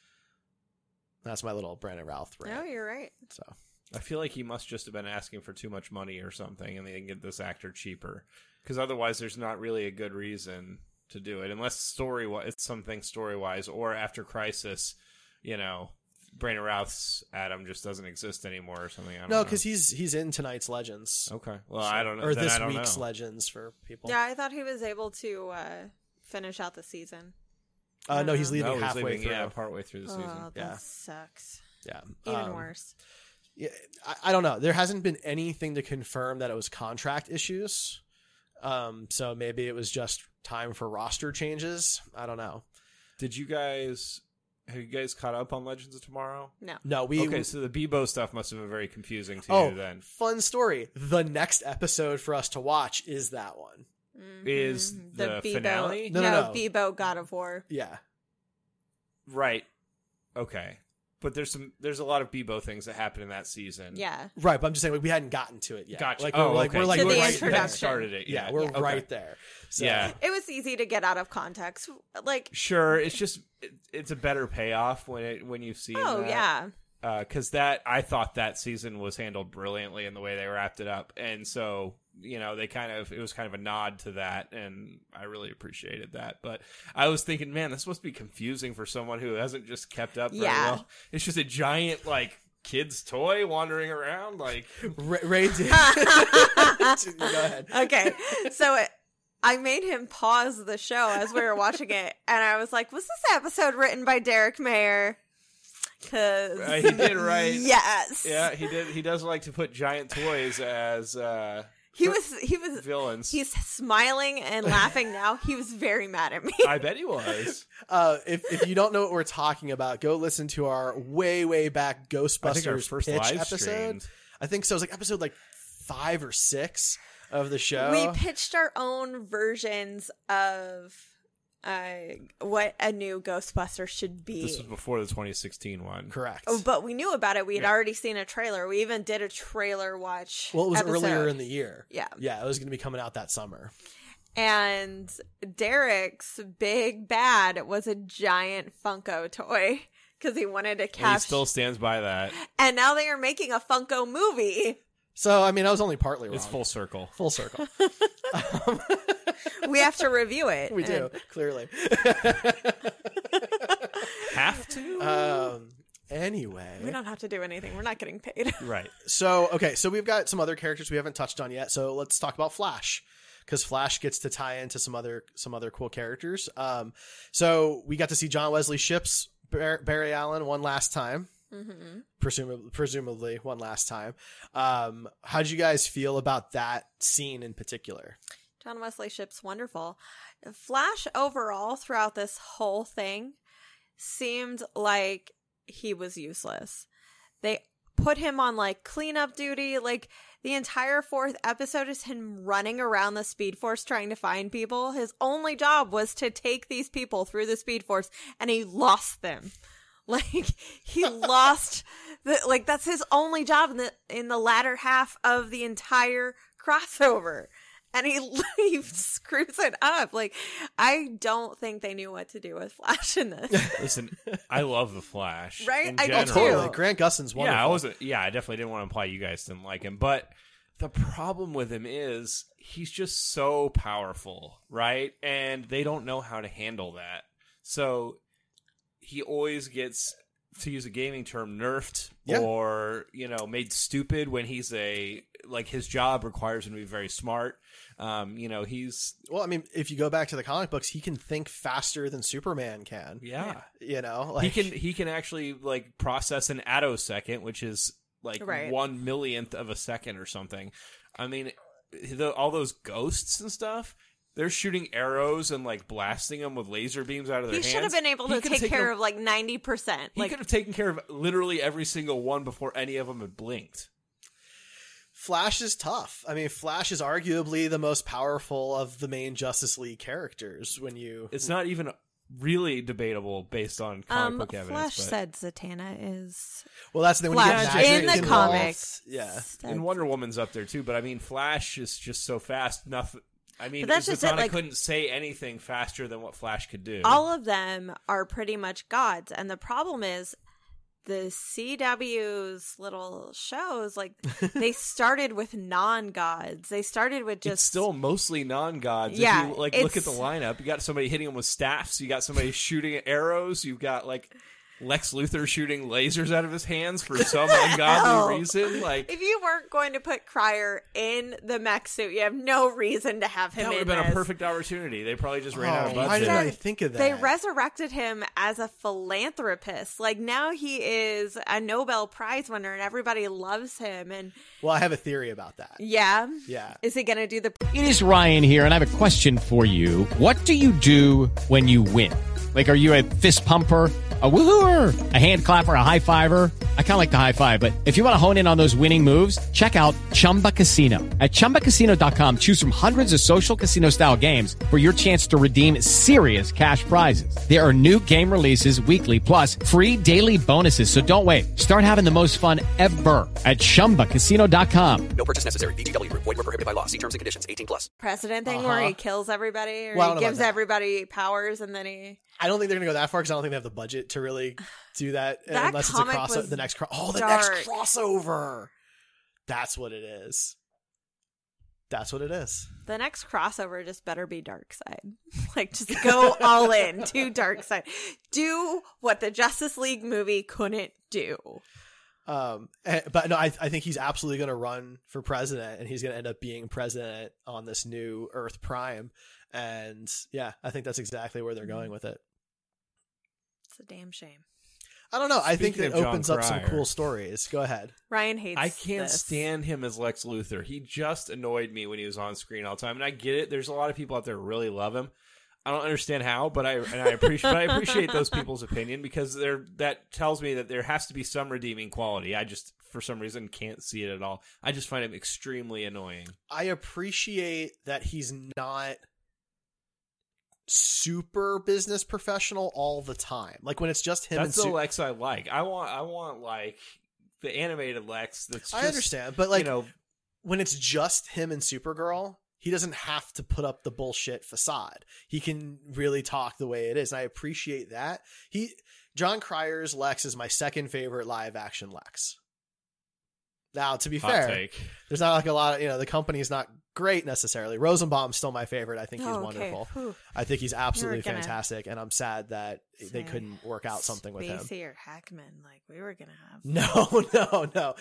That's my little Brandon Routh rant. No, you're right. So I feel like he must just have been asking for too much money or something, and they can get this actor cheaper, because otherwise there's not really a good reason to do it, unless it's something story-wise, or after Crisis, Brandon Routh's Atom just doesn't exist anymore or something. I don't know. Because he's in tonight's Legends. Okay. Well, I don't know. Or this week's Legends for people. Yeah, I thought he was able to finish out the season. No, he's leaving halfway through. Yeah, partway through the season. Oh, that sucks. Yeah. Even worse. Yeah, I don't know. There hasn't been anything to confirm that it was contract issues. So maybe it was just time for roster changes. I don't know. Did you guys Have you guys caught up on Legends of Tomorrow? No. Okay, so the Bebo stuff must have been very confusing to you then. Fun story. The next episode for us to watch is that one. Is the Bebo, finale? No, Bebo God of War. Yeah. Right. Okay. But there's a lot of Bebo things that happen in that season. Yeah. Right, but I'm just saying we hadn't gotten to it yet. Gotcha. Like, we're to the right introduction. there. Started it. Yeah, we're right there. So. Yeah. It was easy to get out of context. Like, sure, it's just it's a better payoff when you've seen. Oh, that. Because I thought that season was handled brilliantly in the way they wrapped it up, and so it was kind of a nod to that, and I really appreciated that. But I was thinking, man, this must be confusing for someone who hasn't just kept up very well. It's just a giant kid's toy wandering around like Ray did. Go ahead. Okay, so I made him pause the show as we were watching it, and I was like, was this episode written by Derek Mayer? Because he did, right? Yes. Yeah, he did. He does like to put giant toys as he was villains. He's smiling and laughing now. He was very mad at me. I bet he was. If you don't know what we're talking about, go listen to our way back Ghostbusters first pitch live episode. streamed. I think so. It was episode 5 or 6 of the show. We pitched our own versions of what a new Ghostbuster should be. This was before the 2016 one. Correct. Oh, but we knew about it. We had already seen a trailer. We even did a trailer watch. Well, it was episode. earlier in the year. Yeah. Yeah, it was going to be coming out that summer. And Derek's big bad was a giant Funko toy because he wanted to capture. And he still stands by that. And now they are making a Funko movie. So, I mean, I was only partly wrong. It's full circle. Full circle. We have to review it. We do, clearly. Have to? Anyway. We don't have to do anything. We're not getting paid. Right. So we've got some other characters we haven't touched on yet. So let's talk about Flash, because Flash gets to tie into some other cool characters. So we got to see John Wesley Shipp's Barry Allen one last time. Mm-hmm. Presumably one last time. How did you guys feel about that scene in particular? John Wesley Shipp's wonderful. Flash overall throughout this whole thing seemed like he was useless. They put him on cleanup duty. The entire 4th episode is him running around the Speed Force trying to find people. His only job was to take these people through the Speed Force, and he lost them. He lost that's his only job in the latter half of the entire crossover. And he screws it up. I don't think they knew what to do with Flash in this. Listen, I love the Flash. Right? I do totally. too. Grant Gustin's wonderful. I definitely didn't want to imply you guys didn't like him. But the problem with him is he's just so powerful, right? And they don't know how to handle that. So he always gets, to use a gaming term, nerfed or, made stupid when he's his job requires him to be very smart. Well, I mean, if you go back to the comic books, he can think faster than Superman can. Yeah. He can actually process an attosecond, which is 1/1,000,000th of a second or something. I mean, all those ghosts and stuff, they're shooting arrows and blasting them with laser beams out of their hands. He should have been able to take care of 90%. He could have taken care of literally every single one before any of them had blinked. Flash is tough. I mean, Flash is arguably the most powerful of the main Justice League characters. It's not even really debatable based on comic book evidence. Flash said Zatanna is. Well, that's the thing. Flash in the comics. Yeah, and Wonder Woman's up there too. But I mean, Flash is just so fast. Nothing. I mean, Zatanna couldn't say anything faster than what Flash could do. All of them are pretty much gods, and the problem is, the CW's little shows, they started with non-gods. They started with just... It's still mostly non-gods. Yeah. If you, look at the lineup, you got somebody hitting them with staffs, you got somebody shooting arrows, you've got, Lex Luthor shooting lasers out of his hands for some ungodly reason. If you weren't going to put Cryer in the mech suit, you have no reason to have him in this. That would have been a perfect opportunity. They probably just ran out of budget. Why didn't I think of that? They resurrected him as a philanthropist. Now he is a Nobel Prize winner and everybody loves him. And well, I have a theory about that. Yeah? Yeah. Is he going to do the... It is Ryan here, and I have a question for you. What do you do when you win? Like, are you a fist pumper, a woohooer, a hand clapper, a high fiver? I kind of like the high five, but if you want to hone in on those winning moves, check out Chumba Casino. At ChumbaCasino.com, choose from hundreds of social casino-style games for your chance to redeem serious cash prizes. There are new game releases weekly, plus free daily bonuses. So don't wait. Start having the most fun ever at ChumbaCasino.com. No purchase necessary. VGW. Void where prohibited by law. See terms and conditions. 18+. President thing where he kills everybody or Well, he gives everybody powers and then he... I don't think they're going to go that far because I don't think they have the budget to really do that, That unless it's a comic crossover. was The next dark. crossover. That's what it is. That's what it is. The next crossover just better be Darkseid. Like, just go all in to Darkseid. Do what the Justice League movie couldn't do. But no, I think he's absolutely going to run for president, and he's going to end up being president on this new Earth Prime. And yeah, I think that's exactly where they're going with it. It's a damn shame. I don't know. I think Speaking it of John opens up some Cryer. cool stories. Go ahead. Ryan hates I can't this. stand him as Lex Luthor. He just annoyed me when he was on screen all the time. And I get it. There's a lot of people out there who really love him. I don't understand how, but I appreciate those people's opinion because that tells me that there has to be some redeeming quality. I just, for some reason, can't see it at all. I just find him extremely annoying. I appreciate that he's not super business professional all the time. Like when it's just him. That's the Lex I like. I want like the animated Lex. That's just, I understand, but like when it's just him and Supergirl, he doesn't have to put up the bullshit facade. He can really talk the way it is. And I appreciate that. John Cryer's Lex is my second favorite live action Lex. Now, to be fair, take. There's not like a lot of, the company's not great necessarily. Rosenbaum's still my favorite. I think he's wonderful. Whew. I think he's absolutely gonna fantastic. And I'm sad that they couldn't work out something with him. Spacey or Hackman, like we were going to have. No.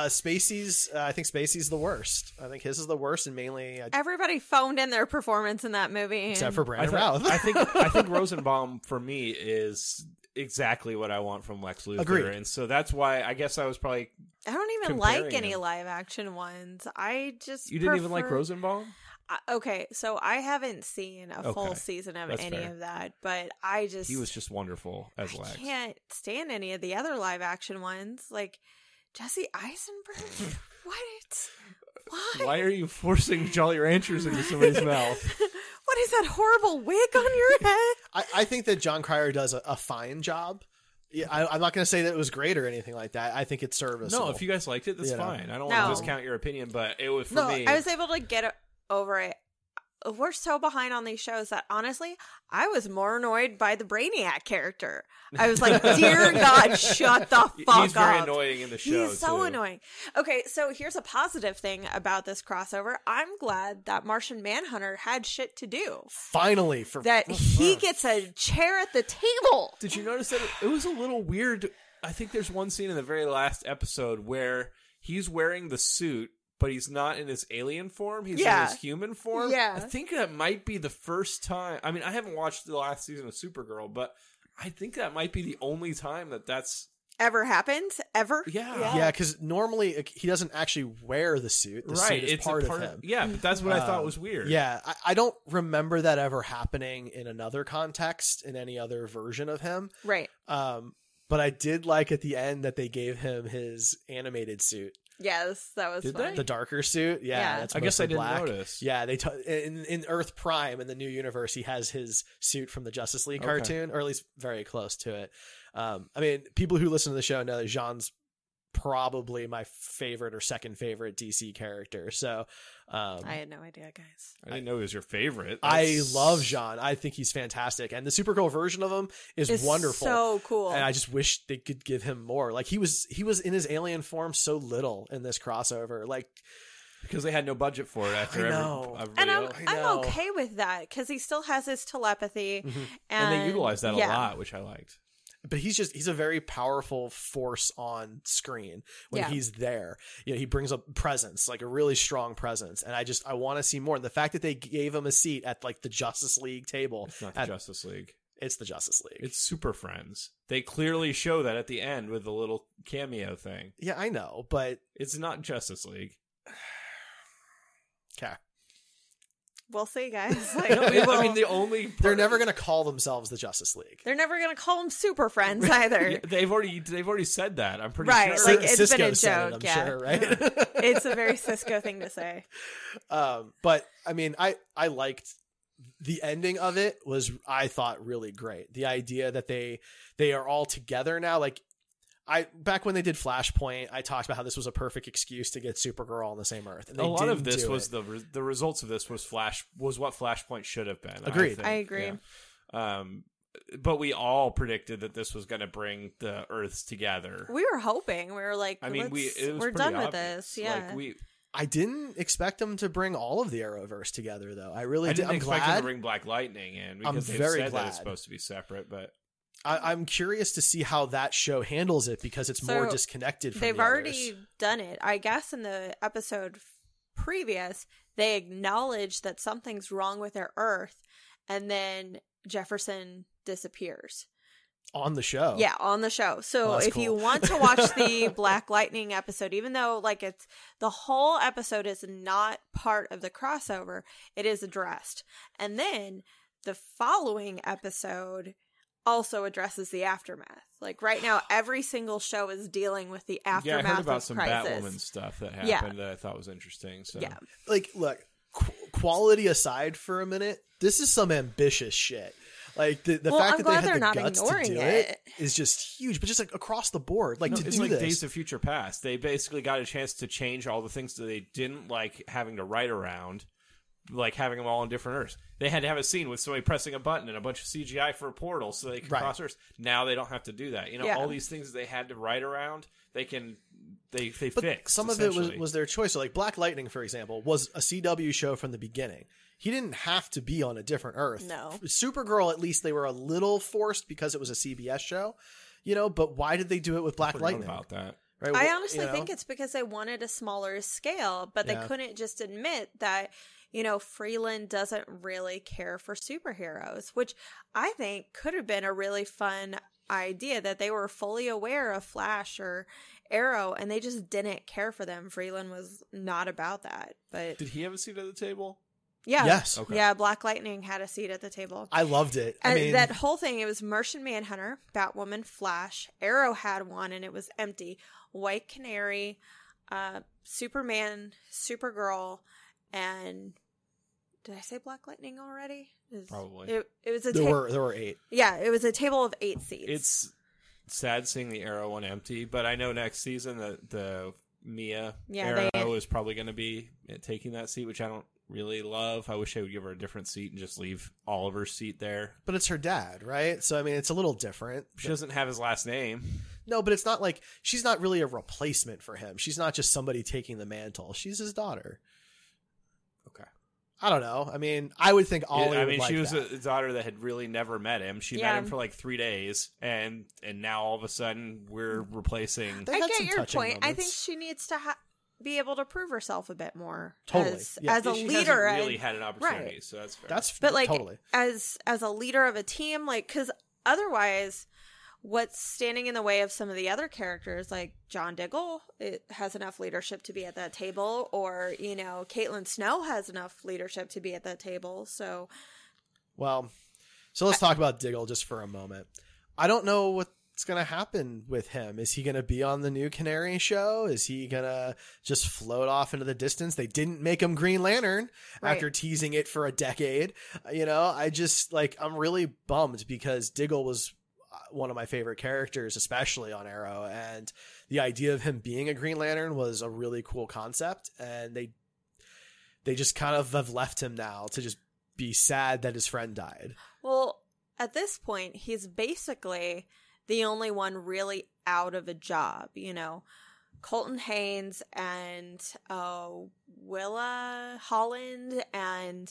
I think Spacey's the worst. I think his is the worst, and mainly Everybody phoned in their performance in that movie. Except for Brandon Routh. I think Rosenbaum for me is exactly what I want from Lex Luthor. Agreed. And so that's why I guess I was probably I don't even comparing like any him. live action ones. I just You didn't even like Rosenbaum? Okay, so I haven't seen a full season of That's any fair. of that, but I just He was just wonderful as I Lex. can't stand any of the other live action ones. Like Jesse Eisenberg. What? Why? Why are you forcing Jolly Ranchers into somebody's mouth? What is that horrible wig on your head? I think that John Cryer does a fine job. Yeah, I'm not going to say that it was great or anything like that. I think it's serviceable. No, if you guys liked it, that's fine. I don't No. want to discount your opinion, but it was for me. I was able to get over it. We're so behind on these shows that honestly, I was more annoyed by the Brainiac character. I was like, dear God, shut the fuck up. He's very annoying in the show, He's so too. annoying. Okay, so here's a positive thing about this crossover. I'm glad that Martian Manhunter had shit to do. Finally. That he gets a chair at the table. Did you notice that it was a little weird? I think there's one scene in the very last episode where he's wearing the suit, but he's not in his alien form. He's in his human form. Yeah. I think that might be the first time. I mean, I haven't watched the last season of Supergirl, but I think that might be the only time that's ever happened? Ever? Yeah, because normally he doesn't actually wear the suit. The suit is it's part a of part him. Yeah, but that's what I thought was weird. Yeah, I don't remember that ever happening in another context, in any other version of him. Right. But I did like at the end that they gave him his animated suit. Yes, that was fun. The darker suit? Yeah. That's I guess I mostly didn't black. notice. Yeah, in Earth Prime, in the new universe, he has his suit from the Justice League cartoon, or at least very close to it. I mean, people who listen to the show know that Jean's probably my favorite or second favorite DC character. So I had no idea, guys. I didn't know he was your favorite. I love Jean. I think he's fantastic, and the Supergirl version of him is wonderful. So cool. And I just wish they could give him more. Like he was in his alien form so little in this crossover. Like because they had no budget for it after everybody And else. I'm okay with that because he still has his telepathy, And they utilized that a lot, which I liked. But he's a very powerful force on screen when he's there. He brings up presence, like a really strong presence. And I want to see more. And the fact that they gave him a seat at like the Justice League table. It's not the Justice League. It's the Justice League. It's Super Friends. They clearly show that at the end with the little cameo thing. Yeah, I know, but it's not Justice League. Okay. we'll see, guys. Like, I mean, they're never going to call themselves the Justice League. They're never going to call them Super Friends either. Yeah, they've already said that. I'm pretty right, sure. Like it's Cisco been a said joke. it, I'm sure, right? It's a very Cisco thing to say. But I mean, I liked the ending of it. I thought really great. The idea that they are all together now, like. Back when they did Flashpoint, I talked about how this was a perfect excuse to get Supergirl on the same Earth. And a lot of this was the results of this was what Flashpoint should have been. Agreed. I agree. Yeah. But we all predicted that this was going to bring the Earths together. We were hoping. We were like, we're done with this. Yeah. Like I didn't expect them to bring all of the Arrowverse together, though. I didn't expect them to bring Black Lightning in because they've said that it's supposed to be separate, but. I'm curious to see how that show handles it because it's more disconnected from they've the already done it. I guess in the episode previous, they acknowledge that something's wrong with their Earth, and then Jefferson disappears. On the show. Yeah, on the show. So if you want to watch the Black Lightning episode, even though like it's the whole episode is not part of the crossover, it is addressed. And then the following episode also addresses the aftermath. Like right now, every single show is dealing with the aftermath. Yeah, I heard about some Crisis. Batwoman stuff that happened that I thought was interesting. So yeah, like look, quality aside for a minute, this is some ambitious shit. Like the fact that they had the guts to do it is just huge. But just like across the board, like it's like Days of Future Past. They basically got a chance to change all the things that they didn't like having to write around. Like having them all on different Earths. They had to have a scene with somebody pressing a button and a bunch of CGI for a portal so they could cross Earths. Now they don't have to do that. You know, all these things that they had to write around, they fix. Some of it was their choice. So like Black Lightning, for example, was a CW show from the beginning. He didn't have to be on a different Earth. No. Supergirl, at least they were a little forced because it was a CBS show. You know, but why did they do it with Black Lightning? About that. Right? I honestly think it's because they wanted a smaller scale, but they couldn't just admit that, you know, Freeland doesn't really care for superheroes, which I think could have been a really fun idea, that they were fully aware of Flash or Arrow and they just didn't care for them. Freeland was not about that. But did he have a seat at the table? Yeah. Yes. Okay. Yeah, Black Lightning had a seat at the table. I loved it. I mean, that whole thing, it was Martian Manhunter, Batwoman, Flash, Arrow had one and it was empty. White Canary, Superman, Supergirl, and did I say Black Lightning already? Probably. It was a there were 8. Yeah, it was a table of 8 seats. It's sad seeing the Arrow one empty, but I know next season the Mia Arrow is probably going to be taking that seat, which I don't really love. I wish I would give her a different seat and just leave Oliver's seat there. But it's her dad, right? So I mean, it's a little different. She doesn't have his last name. No, but it's not like she's not really a replacement for him. She's not just somebody taking the mantle. She's his daughter. Okay. I don't know. I mean, I would think Ollie would like she was that. a daughter that had really never met him. She met him for like 3 days, and now all of a sudden we're replacing. I get your point. I think she needs to be able to prove herself a bit more. Totally. As a leader. Hasn't really had an opportunity, right. so that's fair. But like, totally. as a leader of a team, like, because otherwise, what's standing in the way of some of the other characters, like John Diggle, it has enough leadership to be at that table, or, you know, Caitlin Snow has enough leadership to be at that table. So, well, so let's talk about Diggle just for a moment. I don't know what's going to happen with him. Is he going to be on the new Canary show? Is he going to just float off into the distance? They didn't make him Green Lantern after teasing it for a decade. You know, I'm really bummed because Diggle was one of my favorite characters, especially on Arrow, and the idea of him being a Green Lantern was a really cool concept, and they just kind of have left him now to just be sad that his friend died. Well, at this point, he's basically the only one really out of a job, you know. Colton Haynes and Willa Holland and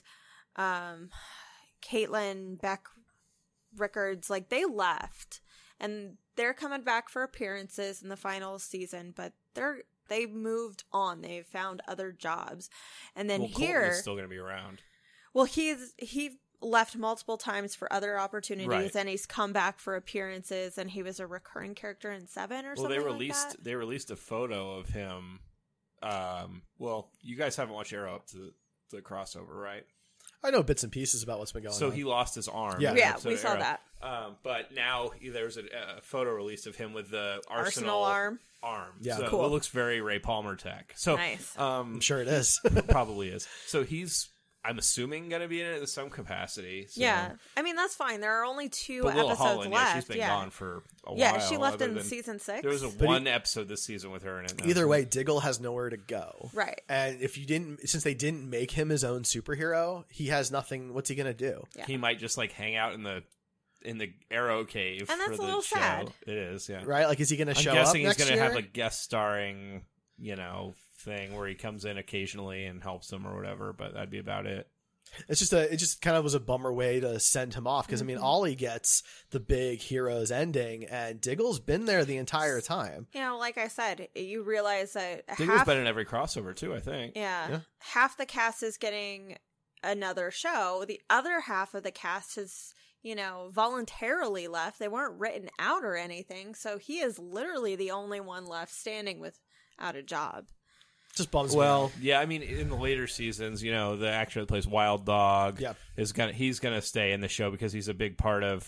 Caitlin Beck Rickards, like, they left and they're coming back for appearances in the final season, but they moved on. They found other jobs. And then Colton is still going to be around. Well, he left multiple times for other opportunities, and he's come back for appearances, and he was a recurring character in 7 or something like that. They released a photo of him. Well, you guys haven't watched Arrow up to the crossover, right? I know bits and pieces about what's been going on. So he lost his arm. Yeah, we saw that. But now there's a photo released of him with the Arsenal arm. Yeah, so cool. It looks very Ray Palmer tech. So nice. I'm sure it is. Probably is. So I'm assuming going to be in it in some capacity. So. Yeah, I mean that's fine. There are only 2 episodes Holland, left. Yeah, she's been gone for a while. Yeah, she left in season 6. There was one episode this season with her in it. Either way, Diggle has nowhere to go. Right. And since they didn't make him his own superhero, he has nothing. What's he going to do? Yeah. He might just like hang out in the Arrow cave. And that's for a the little show. sad. It is, yeah. Right? Like, is he going to show up? I'm guessing he's going to have a guest starring, thing where he comes in occasionally and helps them or whatever. But that'd be about it. It just kind of was a bummer way to send him off because I mean Ollie gets the big heroes ending and Diggle's been there the entire time. Like I said, you realize that Diggle's been in every crossover too, I think. Yeah, half the cast is getting another show. The other half of the cast is voluntarily left. They weren't written out or anything, so he is literally the only one left standing without a job. Just bums me Well, out. yeah, I mean, in the later seasons, the actor that plays Wild Dog he's gonna stay in the show because he's a big part of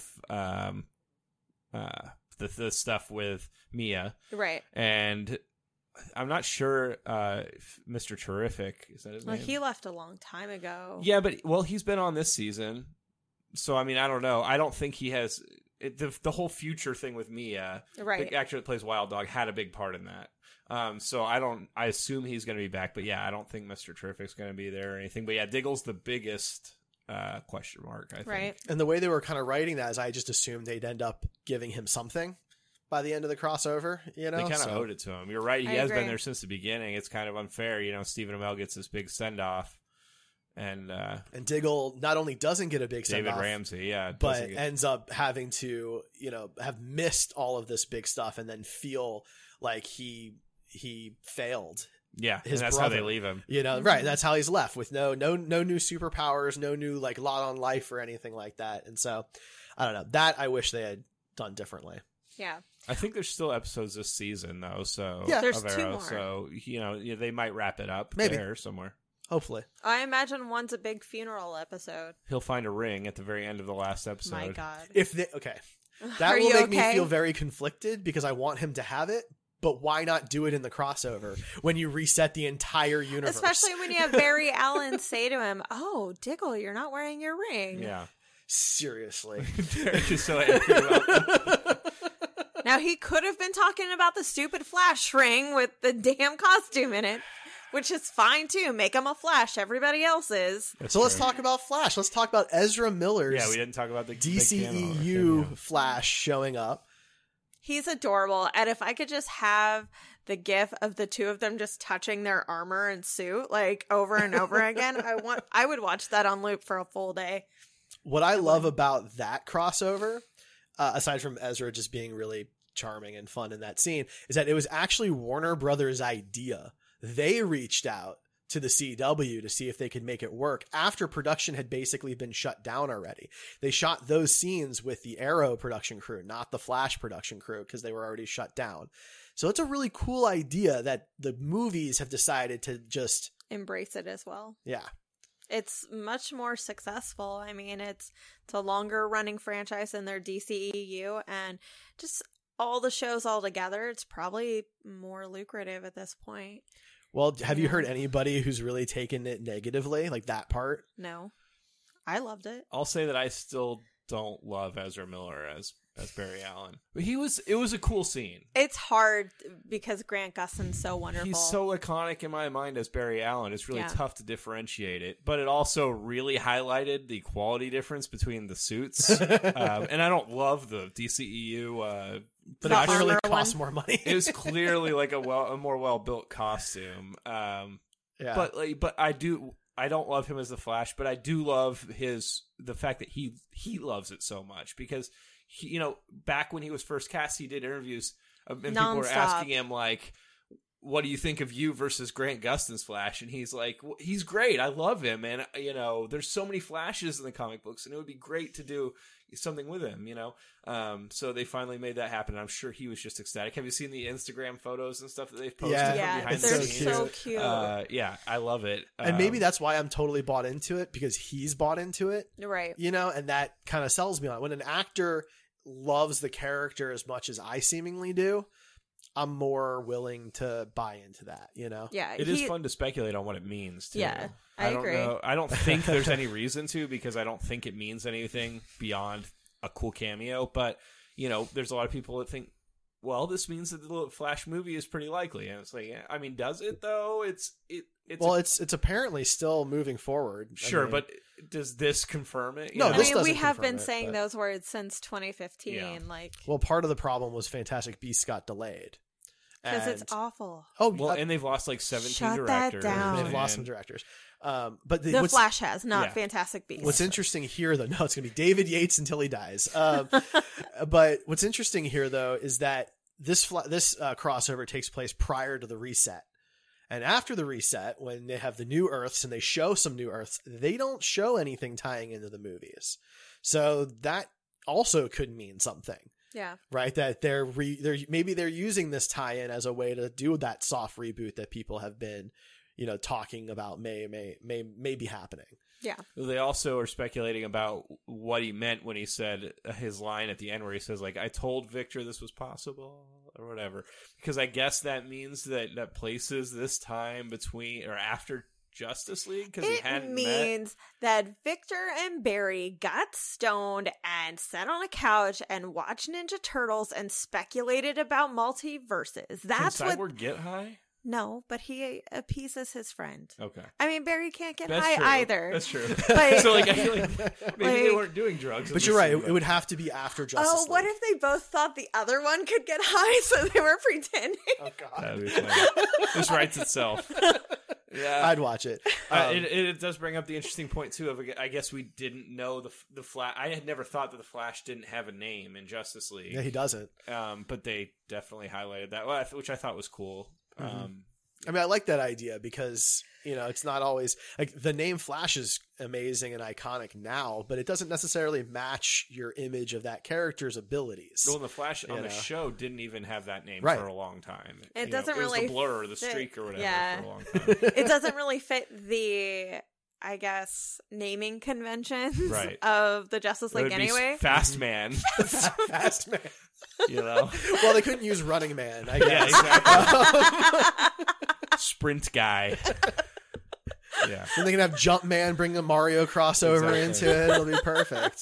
the stuff with Mia, right? And I'm not sure if Mr. Terrific, is that his name? He left a long time ago. Yeah, but he's been on this season, so I mean, I don't know. I don't think he has the whole future thing with Mia. Right. The actor that plays Wild Dog had a big part in that. So I assume he's going to be back, but yeah, I don't think Mr. Terrific's going to be there or anything. But yeah, Diggle's the biggest question mark, I think. Right. And the way they were kind of writing that is I just assumed they'd end up giving him something by the end of the crossover, They kind of owed it to him. You're right. He has agree. been there since the beginning. It's kind of unfair. Stephen Amell gets this big send-off. And Diggle not only doesn't get a big send-off, David Ramsey, but ends up having to, have missed all of this big stuff and then feel like he failed. Yeah, his and that's brother. how they leave him. Right. That's how he's left with no new superpowers, no new lot on life or anything like that. And so, I don't know. That I wish they had done differently. Yeah. I think there's still episodes this season though. So there's of 2 Arrow, more. So they might wrap it up Maybe. there somewhere. Hopefully. I imagine one's a big funeral episode. He'll find a ring at the very end of the last episode. My God. That will make me okay? feel very conflicted because I want him to have it. But why not do it in the crossover when you reset the entire universe? Especially when you have Barry Allen say to him, "Oh, Diggle, you're not wearing your ring." Yeah. Seriously. Derek is so angry about that. Now, he could have been talking about the stupid Flash ring with the damn costume in it, which is fine too. Make him a Flash. Everybody else is. So let's talk about Flash. Let's talk about Ezra Miller's Yeah, we didn't talk about the DCEU Flash showing up. He's adorable. And if I could just have the gif of the 2 of them just touching their armor and suit over and over again, I would watch that on loop for a full day. What I love about that crossover, aside from Ezra just being really charming and fun in that scene, is that it was actually Warner Brothers' idea. They reached out to the CW to see if they could make it work after production had basically been shut down already. They shot those scenes with the Arrow production crew, not the Flash production crew, because they were already shut down. So it's a really cool idea that the movies have decided to just embrace it as well. Yeah. It's much more successful. I mean, it's a longer running franchise than their DCEU, and just all the shows all together, it's probably more lucrative at this point. Well, have you heard anybody who's really taken it negatively, like that part? No. I loved it. I'll say that I still don't love Ezra Miller as Barry Allen. But it was a cool scene. It's hard because Grant Gustin's so wonderful. He's so iconic in my mind as Barry Allen. It's really tough to differentiate it. But it also really highlighted the quality difference between the suits. And I don't love the DCEU but it clearly costs more money. It was clearly like a more well-built costume. But I don't love him as the Flash, but I do love the fact that he loves it so much because he, back when he was first cast, he did interviews and people were asking him like, what do you think of you versus Grant Gustin's Flash? And he's like, well, he's great. I love him. And, there's so many Flashes in the comic books, and it would be great to do something with him, So they finally made that happen. I'm sure he was just ecstatic. Have you seen the Instagram photos and stuff that they've posted from behind the scenes? They're so cute. I love it. And maybe that's why I'm totally bought into it, because he's bought into it. Right. And that kind of sells me on it. When an actor loves the character as much as I seemingly do, I'm more willing to buy into that, Yeah. It is fun to speculate on what it means, too. Yeah, I agree. I don't think there's any reason to, because I don't think it means anything beyond a cool cameo. But, there's a lot of people that think, well, this means that the Flash movie is pretty likely. And it's like, I mean, does it, though? It's apparently still moving forward. Sure, but does this confirm it? No, this doesn't we have confirm been it, saying but- those words since 2015. Yeah. Well, part of the problem was Fantastic Beasts got delayed. Because it's awful. Oh, well, and they've lost like 17 Shut directors. that down. They've lost some directors. But The Flash has, not Fantastic Beasts. What's interesting here, though, no, it's going to be David Yates until he dies. But what's interesting here, though, is that this crossover takes place prior to the reset. And after the reset, when they have the new Earths and they show some new Earths, they don't show anything tying into the movies. So that also could mean something. Yeah. Right. That maybe they're using this tie-in as a way to do that soft reboot that people have been, talking about may be happening. Yeah. They also are speculating about what he meant when he said his line at the end where he says, like, I told Victor this was possible or whatever, because I guess that means that places this time between or after Justice League, because he hadn't means that Victor and Barry got stoned and sat on a couch and watched Ninja Turtles and speculated about multiverses. That's Can what. Cyborg get high? No, but he appeases his friend. Okay. I mean, Barry can't get That's high true. either. That's true. But, so, I feel like maybe they weren't doing drugs. But you're right. It would have to be after Justice League. what if they both thought the other one could get high, so they were pretending? Oh, God. That'd be funny. This writes itself. Yeah, I'd watch it. It does bring up the interesting point too. Of I guess we didn't know the Flash. I had never thought that the Flash didn't have a name in Justice League. Yeah, he doesn't. But they definitely highlighted that, which I thought was cool. I mean, I like that idea because, it's not always like the name Flash is amazing and iconic now, but it doesn't necessarily match your image of that character's abilities. Well, the Flash on the show didn't even have that name Right. for a long time. It doesn't really it was the Blur or the fit- Streak or whatever yeah. for a long time. It doesn't really fit the, I guess, naming conventions Right. of the Justice It League would be anyway. Fast Man. Fast Man. Well, they couldn't use Running Man, I guess. Yeah, exactly. Sprint Guy. Yeah. Then they can have Jump Man, bring a Mario crossover into it. It'll be perfect.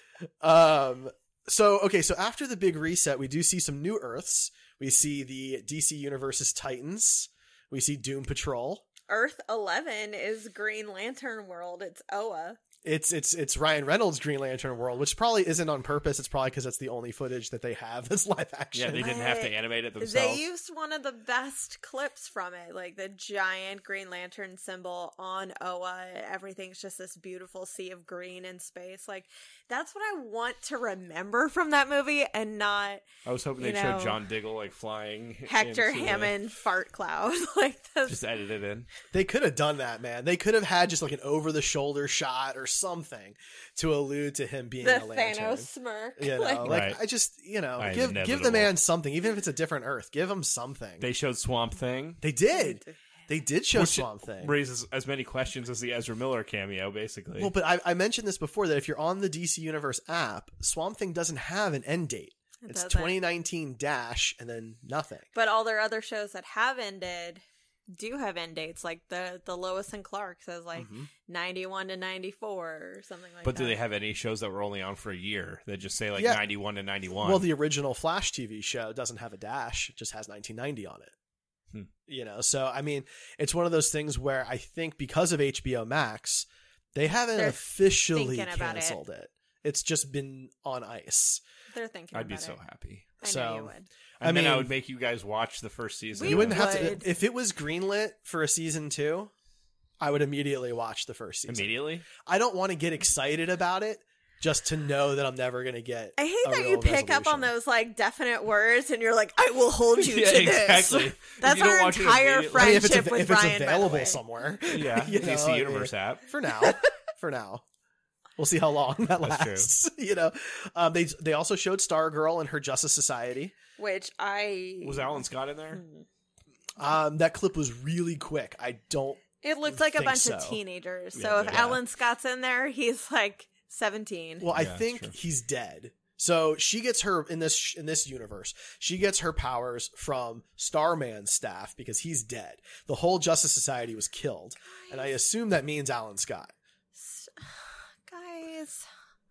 So after the big reset, we do see some new Earths. We see the DC Universe's Titans. We see Doom Patrol. Earth 11 is Green Lantern World. It's Oa. It's Ryan Reynolds' Green Lantern World, which probably isn't on purpose. It's probably because that's the only footage that they have that's live action. Yeah, they didn't have to animate it themselves. They used one of the best clips from it, like the giant Green Lantern symbol on Oa. Everything's just this beautiful sea of green in space. Like, that's what I want to remember from that movie, and not. I was hoping they'd show John Diggle like flying. Hector Hammond fart cloud. Like, just edit it in. They could have done that, man. They could have had just like an over the shoulder shot or something to allude to him being the a lantern. Thanos smirk. Right. I just, give inevitable. the man something, even if it's a different Earth. Give him something. They showed Swamp Thing. They did. They did show Which Swamp Thing. Raises as many questions as the Ezra Miller cameo, basically. Well, but I mentioned this before, that if you're on the DC Universe app, Swamp Thing doesn't have an end date. It's 2019 dash and then nothing. But all their other shows that have ended do have end dates, like the Lois and Clark says 91 to 94 or something like that. But do they have any shows that were only on for a year that just say 91 to 91? Well, the original Flash TV show doesn't have a dash; it just has 1990 on it. So I mean, it's one of those things where I think because of HBO Max, they haven't officially canceled it. It's just been on ice. They're thinking. I'd be so happy. I know you would. And then I would make you guys watch the first season. You wouldn't have to. If it was greenlit for a season 2, I would immediately watch the first season. Immediately? I don't want to get excited about it just to know that I'm never going to get. I hate that you pick up on those like definite words and you're like, I will hold you to exactly. this. That's our entire friendship with Ryan. If it's available somewhere. Yeah. DC Universe app. For now. We'll see how long that lasts. You know, they also showed Stargirl and her Justice Society, which was Alan Scott in there. That clip was really quick. It looked like a bunch of teenagers. So if Alan Scott's in there, he's like 17. Well, I think he's dead. So she gets her in this universe. She gets her powers from Starman's staff because he's dead. The whole Justice Society was killed, and I assume that means Alan Scott. Guys,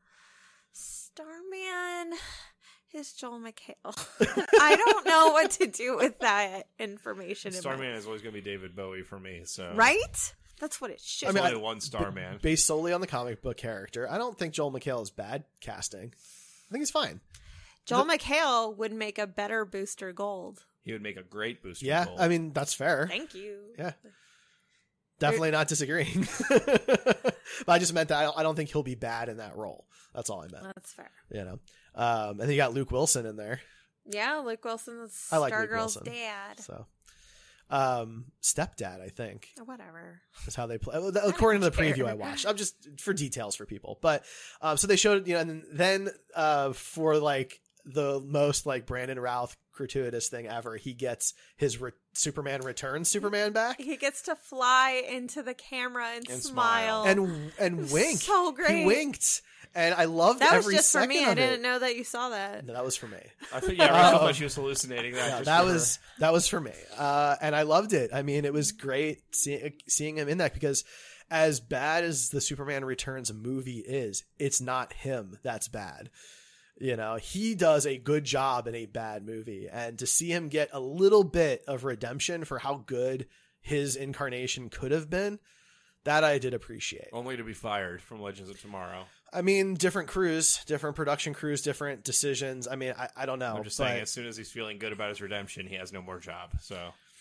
Starman is Joel McHale. I don't know what to do with that information. Starman is always going to be David Bowie for me. So right. That's what it should be. Only one Starman. Based solely on the comic book character, I don't think Joel McHale is bad casting. I think he's fine. Joel McHale would make a better Booster Gold. He would make a great Booster Gold. Yeah, I mean, that's fair. Thank you. Yeah. Definitely not disagreeing. But I just meant that I don't think he'll be bad in that role. That's all I meant. That's fair. You know? And then you got Luke Wilson in there. Yeah, Luke Wilson's Stargirl's dad. So stepdad, I think. Whatever. Is how they play. According to the preview I watched. I'm just for details for people. But so they showed, you know, and then for like the most like Brandon Routh gratuitous thing ever, he gets his Superman Returns Superman back. He gets to fly into the camera and smile and wink. So great. He winked. And I loved that every was just second for me. of I didn't know that you saw that. No, that was for me. I think Rachel thought she was hallucinating that. Yeah, that was for me. And I loved it. I mean, it was great seeing him in that because as bad as the Superman Returns movie is, it's not him that's bad. You know, he does a good job in a bad movie, and to see him get a little bit of redemption for how good his incarnation could have been, that I did appreciate. Only to be fired from Legends of Tomorrow. I mean, different crews, different production crews, different decisions. I mean, I don't know. I'm just saying, as soon as he's feeling good about his redemption, he has no more job. So,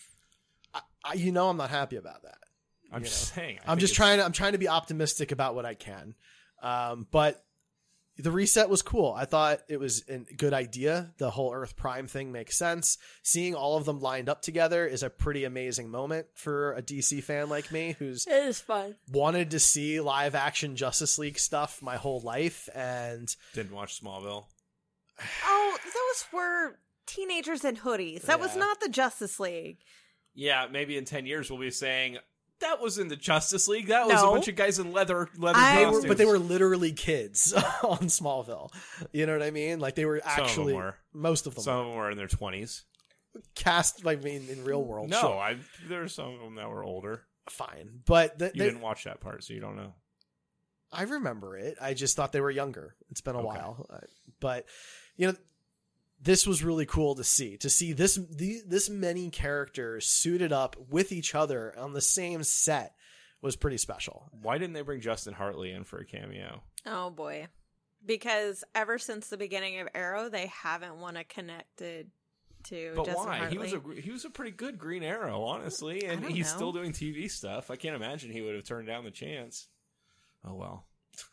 I'm not happy about that. I'm just saying. I'm trying to be optimistic about what I can. But the reset was cool. I thought it was a good idea. The whole Earth Prime thing makes sense. Seeing all of them lined up together is a pretty amazing moment for a DC fan like me who's it is fun. Wanted to see live action Justice League stuff my whole life and didn't watch Smallville. Oh, those were teenagers in hoodies. That was not the Justice League. Yeah, maybe in 10 years we'll be saying that was in the Justice League. That was a bunch of guys in leather costumes. But they were literally kids on Smallville. You know what I mean? Like they were actually most of them. Some of them were in their 20s. Cast, I mean, in real world. No, sure. There are some of them that were older. Fine, but you didn't watch that part, so you don't know. I remember it. I just thought they were younger. It's been a while, but you know. This was really cool to see this many characters suited up with each other on the same set was pretty special. Why didn't they bring Justin Hartley in for a cameo? Oh boy. Because ever since the beginning of Arrow, they haven't want to connect it to But Justin why? Hartley. He was a pretty good Green Arrow, honestly, and he's still doing TV stuff. I can't imagine he would have turned down the chance. Oh well.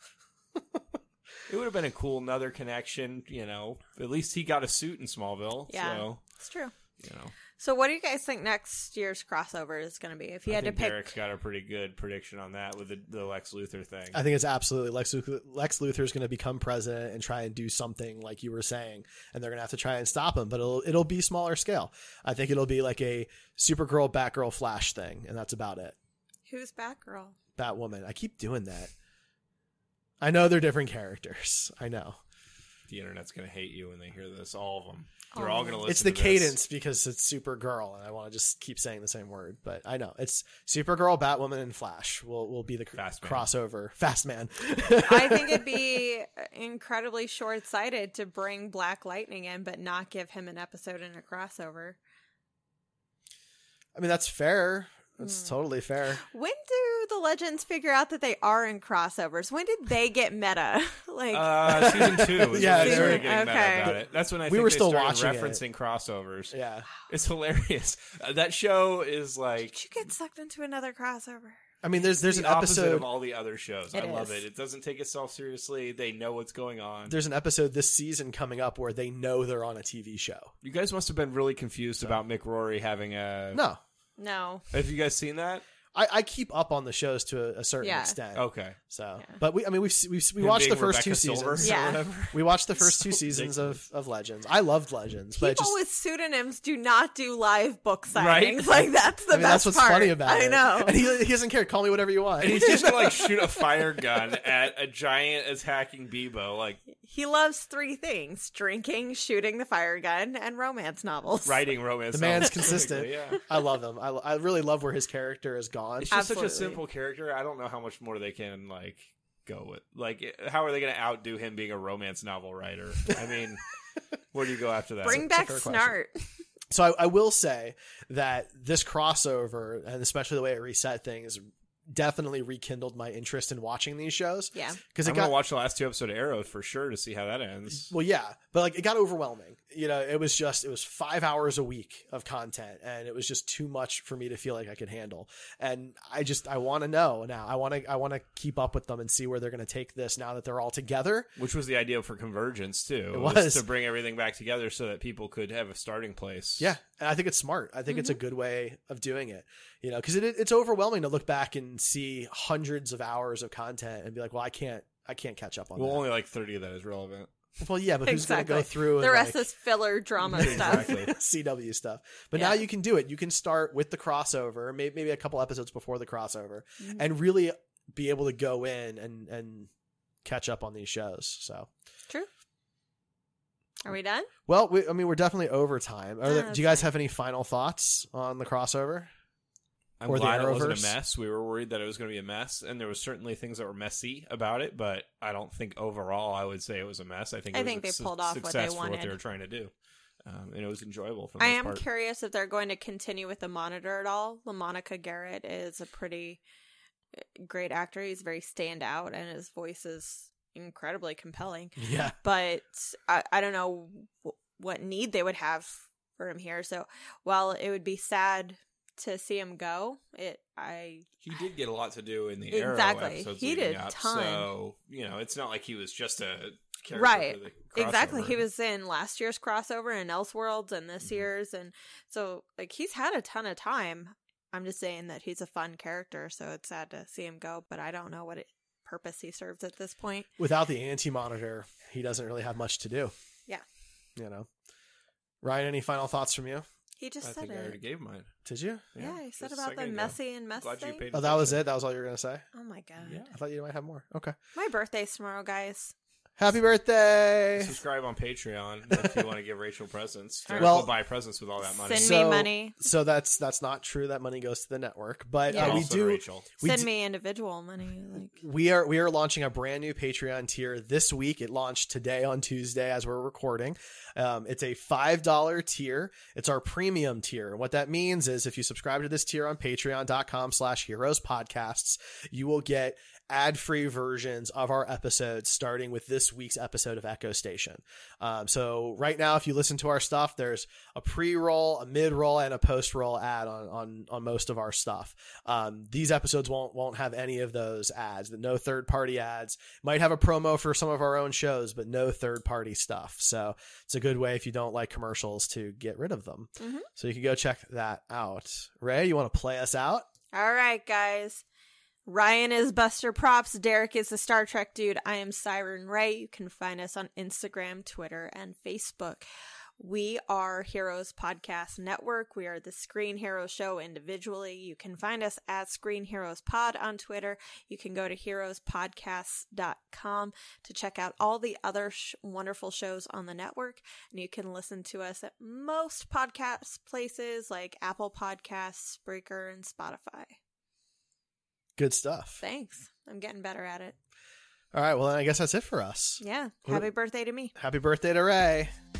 It would have been a cool another connection, you know. At least he got a suit in Smallville. Yeah, so, it's true. You know. So what do you guys think next year's crossover is going to be? If you had to pick, Derek's got a pretty good prediction on that with the Lex Luthor thing. I think it's absolutely Lex Luthor is going to become president and try and do something like you were saying, and they're going to have to try and stop him. But it'll be smaller scale. I think it'll be like a Supergirl, Batgirl, Flash thing, and that's about it. Who's Batgirl? Batwoman. I keep doing that. I know they're different characters. I know. The internet's going to hate you when they hear this. All of them. They're all going to listen It's the to cadence because it's Supergirl, and I want to just keep saying the same word. But I know. It's Supergirl, Batwoman, and Flash will be the crossover. Fast Man. I think it'd be incredibly short-sighted to bring Black Lightning in, but not give him an episode in a crossover. I mean, that's fair. That's totally fair. When do the Legends figure out that they are in crossovers? When did they get meta? Like season 2 is when they started getting meta about it. That's when I think we were they still started watching referencing crossovers. Yeah. It's hilarious. That show is like... Did you get sucked into another crossover? I mean, there's an opposite episode of all the other shows. I love it. It doesn't take itself seriously. They know what's going on. There's an episode this season coming up where they know they're on a TV show. You guys must have been really confused about Mick Rory having a... No. Have you guys seen that? I keep up on the shows to a certain extent. Okay. So, but we watched the first two seasons. Yeah. We watched the first two seasons of Legends. I loved Legends. People with pseudonyms do not do live book signings. Right? Like, that's the best that's what's part. funny about it. I know. And he doesn't care. Call me whatever you want. And he's just going to like shoot a fire gun at a giant attacking Bebo. Like, he loves three things: drinking, shooting the fire gun, and romance novels. Writing romance novels. The man's consistent. Yeah. I love him. I really love where his character has gone. It's just such a simple character. I don't know how much more they can like go with. Like, how are they going to outdo him being a romance novel writer? I mean, where do you go after that? Bring back Snart. So I will say that this crossover, and especially the way it reset things, definitely rekindled my interest in watching these shows. Yeah. Because I'm going to watch the last two episodes of Arrow for sure to see how that ends. Well, yeah. But like, it got overwhelming. You know, it was 5 hours a week of content, and it was just too much for me to feel like I could handle. And I want to know now. I want to keep up with them and see where they're going to take this now that they're all together. Which was the idea for Convergence too. It was to bring everything back together so that people could have a starting place. Yeah. And I think it's smart. I think it's a good way of doing it, you know, because it's overwhelming to look back and see hundreds of hours of content and be like, well, I can't catch up on that. Well, only like 30 of that is relevant. Well, yeah, but who's going to go through the rest is filler drama stuff, CW stuff. But now you can do it. You can start with the crossover, maybe a couple episodes before the crossover, and really be able to go in and catch up on these shows. So true. Are we done? Well, we're definitely over time. Do you guys have any final thoughts on the crossover? I'm glad it wasn't a mess. We were worried that it was going to be a mess, and there was certainly things that were messy about it, but I don't think overall I would say it was a mess. I think they pulled off what they wanted. For what they were trying to do. And it was enjoyable for the most part. Curious if they're going to continue with the Monitor at all. LaMonica Garrett is a pretty great actor. He's very standout, and his voice is incredibly compelling. Yeah. But I don't know what need they would have for him here. So while it would be sad to see him go, he did get a lot to do in the Arrow episodes. He did a ton. So, you know, it's not like he was just a character right. for the crossover. Exactly. He was in last year's crossover and Elseworlds and this year's, and so like he's had a ton of time. I'm just saying that he's a fun character, so it's sad to see him go, but I don't know what purpose he serves at this point. Without the Anti-Monitor, he doesn't really have much to do. Yeah. You know. Ryan, any final thoughts from you? He just said I already gave mine. Did you? Yeah, he said about the messy and mess thing. Oh, that was it? That was all you were going to say? Oh my God. Yeah, I thought you might have more. Okay. My birthday's tomorrow, guys. Happy birthday! Subscribe on Patreon if you want to give Rachel presents. Well, buy presents with all that money. Send me money. So that's not true. That money goes to the network, but we also do. Rachel. Send me individual money. We are launching a brand new Patreon tier this week. It launched today on Tuesday as we're recording. It's a $5 tier. It's our premium tier. What that means is if you subscribe to this tier on patreon.com/heroespodcasts, you will get ad-free versions of our episodes starting with this week's episode of Echo Station. So right now, if you listen to our stuff, there's a pre-roll, a mid-roll, and a post-roll ad on most of our stuff. These episodes won't have any of those ads. No third-party ads. Might have a promo for some of our own shows, but no third-party stuff. So it's a good way if you don't like commercials to get rid of them. Mm-hmm. So you can go check that out. Ray, you want to play us out? All right, guys. Ryan is Buster Props. Derek is the Star Trek dude. I am Siren Ray. You can find us on Instagram, Twitter, and Facebook. We are Heroes Podcast Network. We are the Screen Heroes Show individually. You can find us at Screen Heroes Pod on Twitter. You can go to heroespodcasts.com to check out all the other wonderful shows on the network. And you can listen to us at most podcast places like Apple Podcasts, Spreaker, and Spotify. Good stuff. Thanks. I'm getting better at it. All right. Well, then I guess that's it for us. Yeah. Happy birthday to me. Happy birthday to Ray.